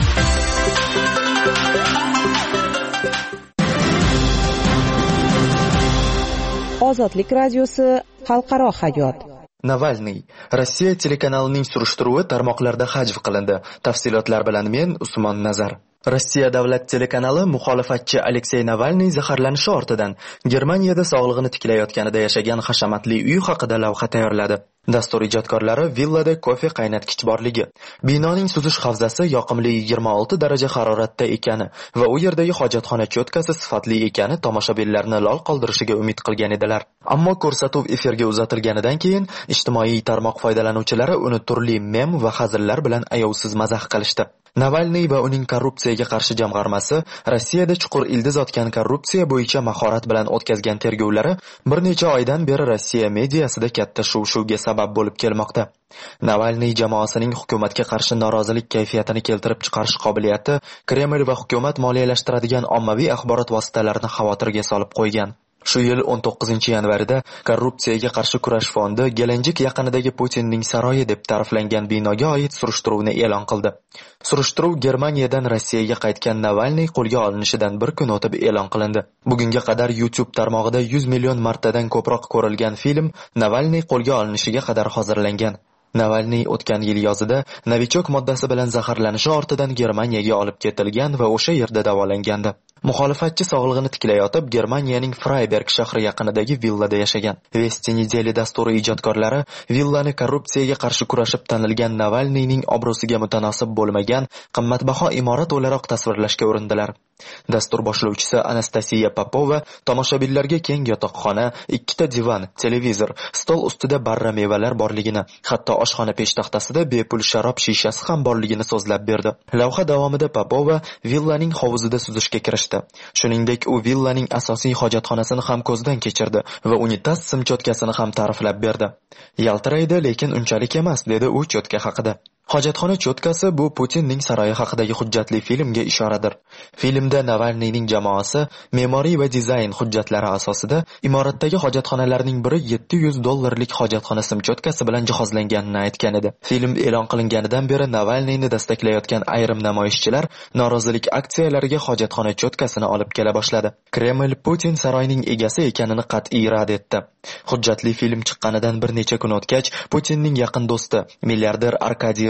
Ozodlik radiosi xalqaro hayot. Navalniy Rossiya telekanalining surishtiruvi tarmoqlarda hajv qilindi. Tafsilotlar bilan men Usmon Nazar. Rossiya davlat telekanali muxolifatchi Aleksey Navalniy zaharlanishi ortidan Germaniyada sog'lig'ini tiklayotganida yashagan hashamatli uy haqida lavha tayyorladi. Dastur ijodkorlari villada kofe qaynatgich borligi, binoning suzish havzasi yoqimli 26 daraja haroratda ekani va u yerdagi hojatxona cho'tkasi sifatli ekani tomoshabinlarni lol qoldirishiga umid qilgan edilar. Ammo ko'rsatuv efirga uzatilganidan keyin ijtimoiy tarmoq foydalanuvchilari uni turli mem va hazillar bilan ayovsiz mazax qilishdi. Navalniy va uning korrupsiyaga qarshi jamg'armasi Rossiyada chuqur ildiz otgan korrupsiya bo'yicha mahorat bilan o'tkazgan tergovlari bir necha oydan beri Rossiya mediasida katta shuv-shuvga sabab bo'lib kelmoqda. Navalniy jamoasining hukumatga qarshi norozilik kayfiyatini keltirib chiqarish qobiliyati Kreml va hukumat moliyalashtiradigan ommaviy axborot vositalarini xavotirga solib qo'ygan. Shu yil 19 yanvarida korrupsiyaga qarshi kurash fondi Gelenjik yaqinidagi Putinning saroyi deb ta'riflangan binoga oid surishtiruvni e'lon qildi. Surishtiruv Germaniyadan Rossiyaga qaytgan Navalniy qo'lga olinishidan bir kun o'tib e'lon qilindi. Bugunga qadar YouTube tarmog'ida 100 million martadan ko'proq ko'rilgan film Navalniy qo'lga olinishiga qadar hozirlangan. Navalniy o'tgan yil yozida novichok moddasi bilan zaharlanishi ortidan Germaniyaga olib ketilgan va o'sha yerda davolangandi. Muxolifatchi sog'lig'ini tiklayotib Germaniyaning Freiberg shahri yaqinidagi villada yashagan. Vesti nedeli dasturi ijodkorlari villani korrupsiyaga qarshi kurashib tanilgan Navalniyning obro'siga mutanosib bo'lmagan qimmatbaho imorat o'laroq tasvirlashga urindilar. Dastur boshlovchisi Anastasiya Popova tomoshabinlarga keng yotoqxona, 2 ta divan, televizor, stol ustida barra mevalar borligini, hatto oshxona peshtaxtasida bepul sharob shishasi ham borligini so'zlab berdi. Lavha davomida Popova villaning hovuzida suzishga kirishdi. Shuningdek, u villaning asosiy hojatxonasini ham ko'zdan kechirdi va unitaz simchotkasini ham ta'riflab berdi. Yaltiraydi, lekin unchalik emas, dedi u cho'tka haqida. Hojatxona cho'tkasi bu Putinning saroyi haqidagi hujjatli filmga ishoradir. Filmda Navalniyning jamoasi me'moriy va dizayn hujjatlari asosida imoratdagi hojatxonalarning biri $700 hojatxona simchotkasi bilan jihozlanganini aytgan edi. Film e'lon qilinganidan beri Navalniyni destaklayotgan ayrim namoyishchilar norozilik aksiyalariga hojatxona cho'tkasini olib kela boshladi. Kreml Putin saroyining egasi ekanini qat'iy rad etdi. Hujjatli film chiqqanidan bir necha kun o'tgach, Putinning yaqin do'sti, milliarder Arkadiy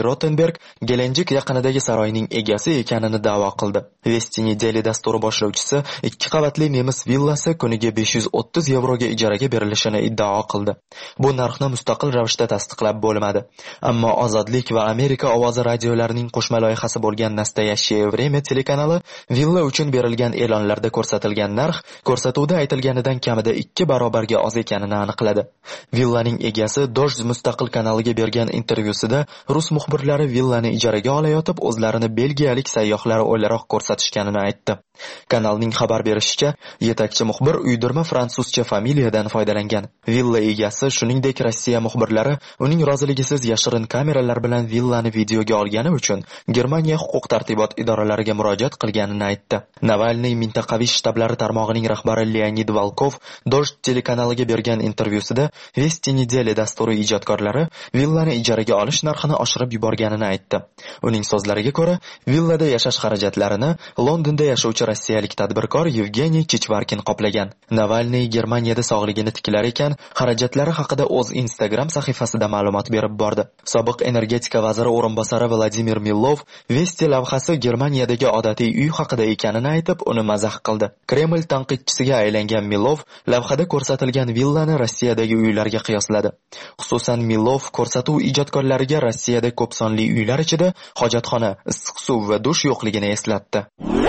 Rottenberg Gelenjik yaqinidagi saroyning egasi ekanini da'vo qildi. Westini Daily dasturi boshlovchisi 2 qavatli nemis villasi kuniga 530 yevroga ijaraga berilishini iddao qildi. Bu narxni mustaqil ravishda tasdiqlab bo'lmadi. Ammo Ozodlik va Amerika ovozi radiolarining qo'shma loyihasi bo'lgan Nastoящее время telekanali villa uchun berilgan e'lonlarda ko'rsatilgan narx ko'rsatuvda aytilganidan kamida 2 barobarga oz ekanini aniqladi. Villaning egasi Dojz mustaqil kanaliga bergan intervyusida rus muxbirlari villani ijaraga olayotib o'zlarini belgiyalik sayyohlar o'laroq ko'rsatishganini aytdi. Kanalning xabar berishicha, yetakchi muxbir uydirma fransuzcha familiyadan foydalangan. Villa egasi, shuningdek Rossiya muxbirlari uning roziligisiz yashirin kameralar bilan villani videoga olgani uchun Germaniya huquq-tartibot idoralariga murojaat qilganini aytdi. Navalniy mintaqaviy shtablari tarmog'ining rahbari Leonid Volkov Dojj telekanaliga bergan intervyusida Westini Daily dasturi ijodkorlari villani ijaraga olish narxini oshirib yuborganini aytdi. Uning so'zlariga ko'ra, villada yashash xarajatlarini Londonda yashovchi rossiyalik tadbirkor Yevgeniy Chichvarkin qoplagan. Navalniy Germaniyada sog'ligini tiklar ekan, xarajatlari haqida o'z Instagram sahifasida ma'lumot berib bordi. Sobiq energetika vaziri o'rinbosari Vladimir Milov Vesti lavhasi Germaniyadagi odatiy uy haqida ekanini aytib, uni mazax qildi. Kreml tanqidchisiga aylangan Milov lavhada ko'rsatilgan villani Rossiyadagi uylarga qiyosladi. Xususan, Milov ko'rsatuv ijodkorlariga Rossiyada ko'p sonli uylar ichida hojatxona, issiq suv va dush yo'qligini eslatdi.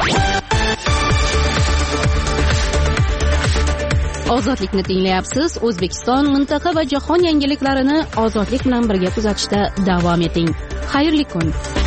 Ozodlikni tinglayapsiz. O'zbekiston, mintaqa va jahon yangiliklarini ozodlik bilan birga kuzatishda davom eting. Xayrli kun.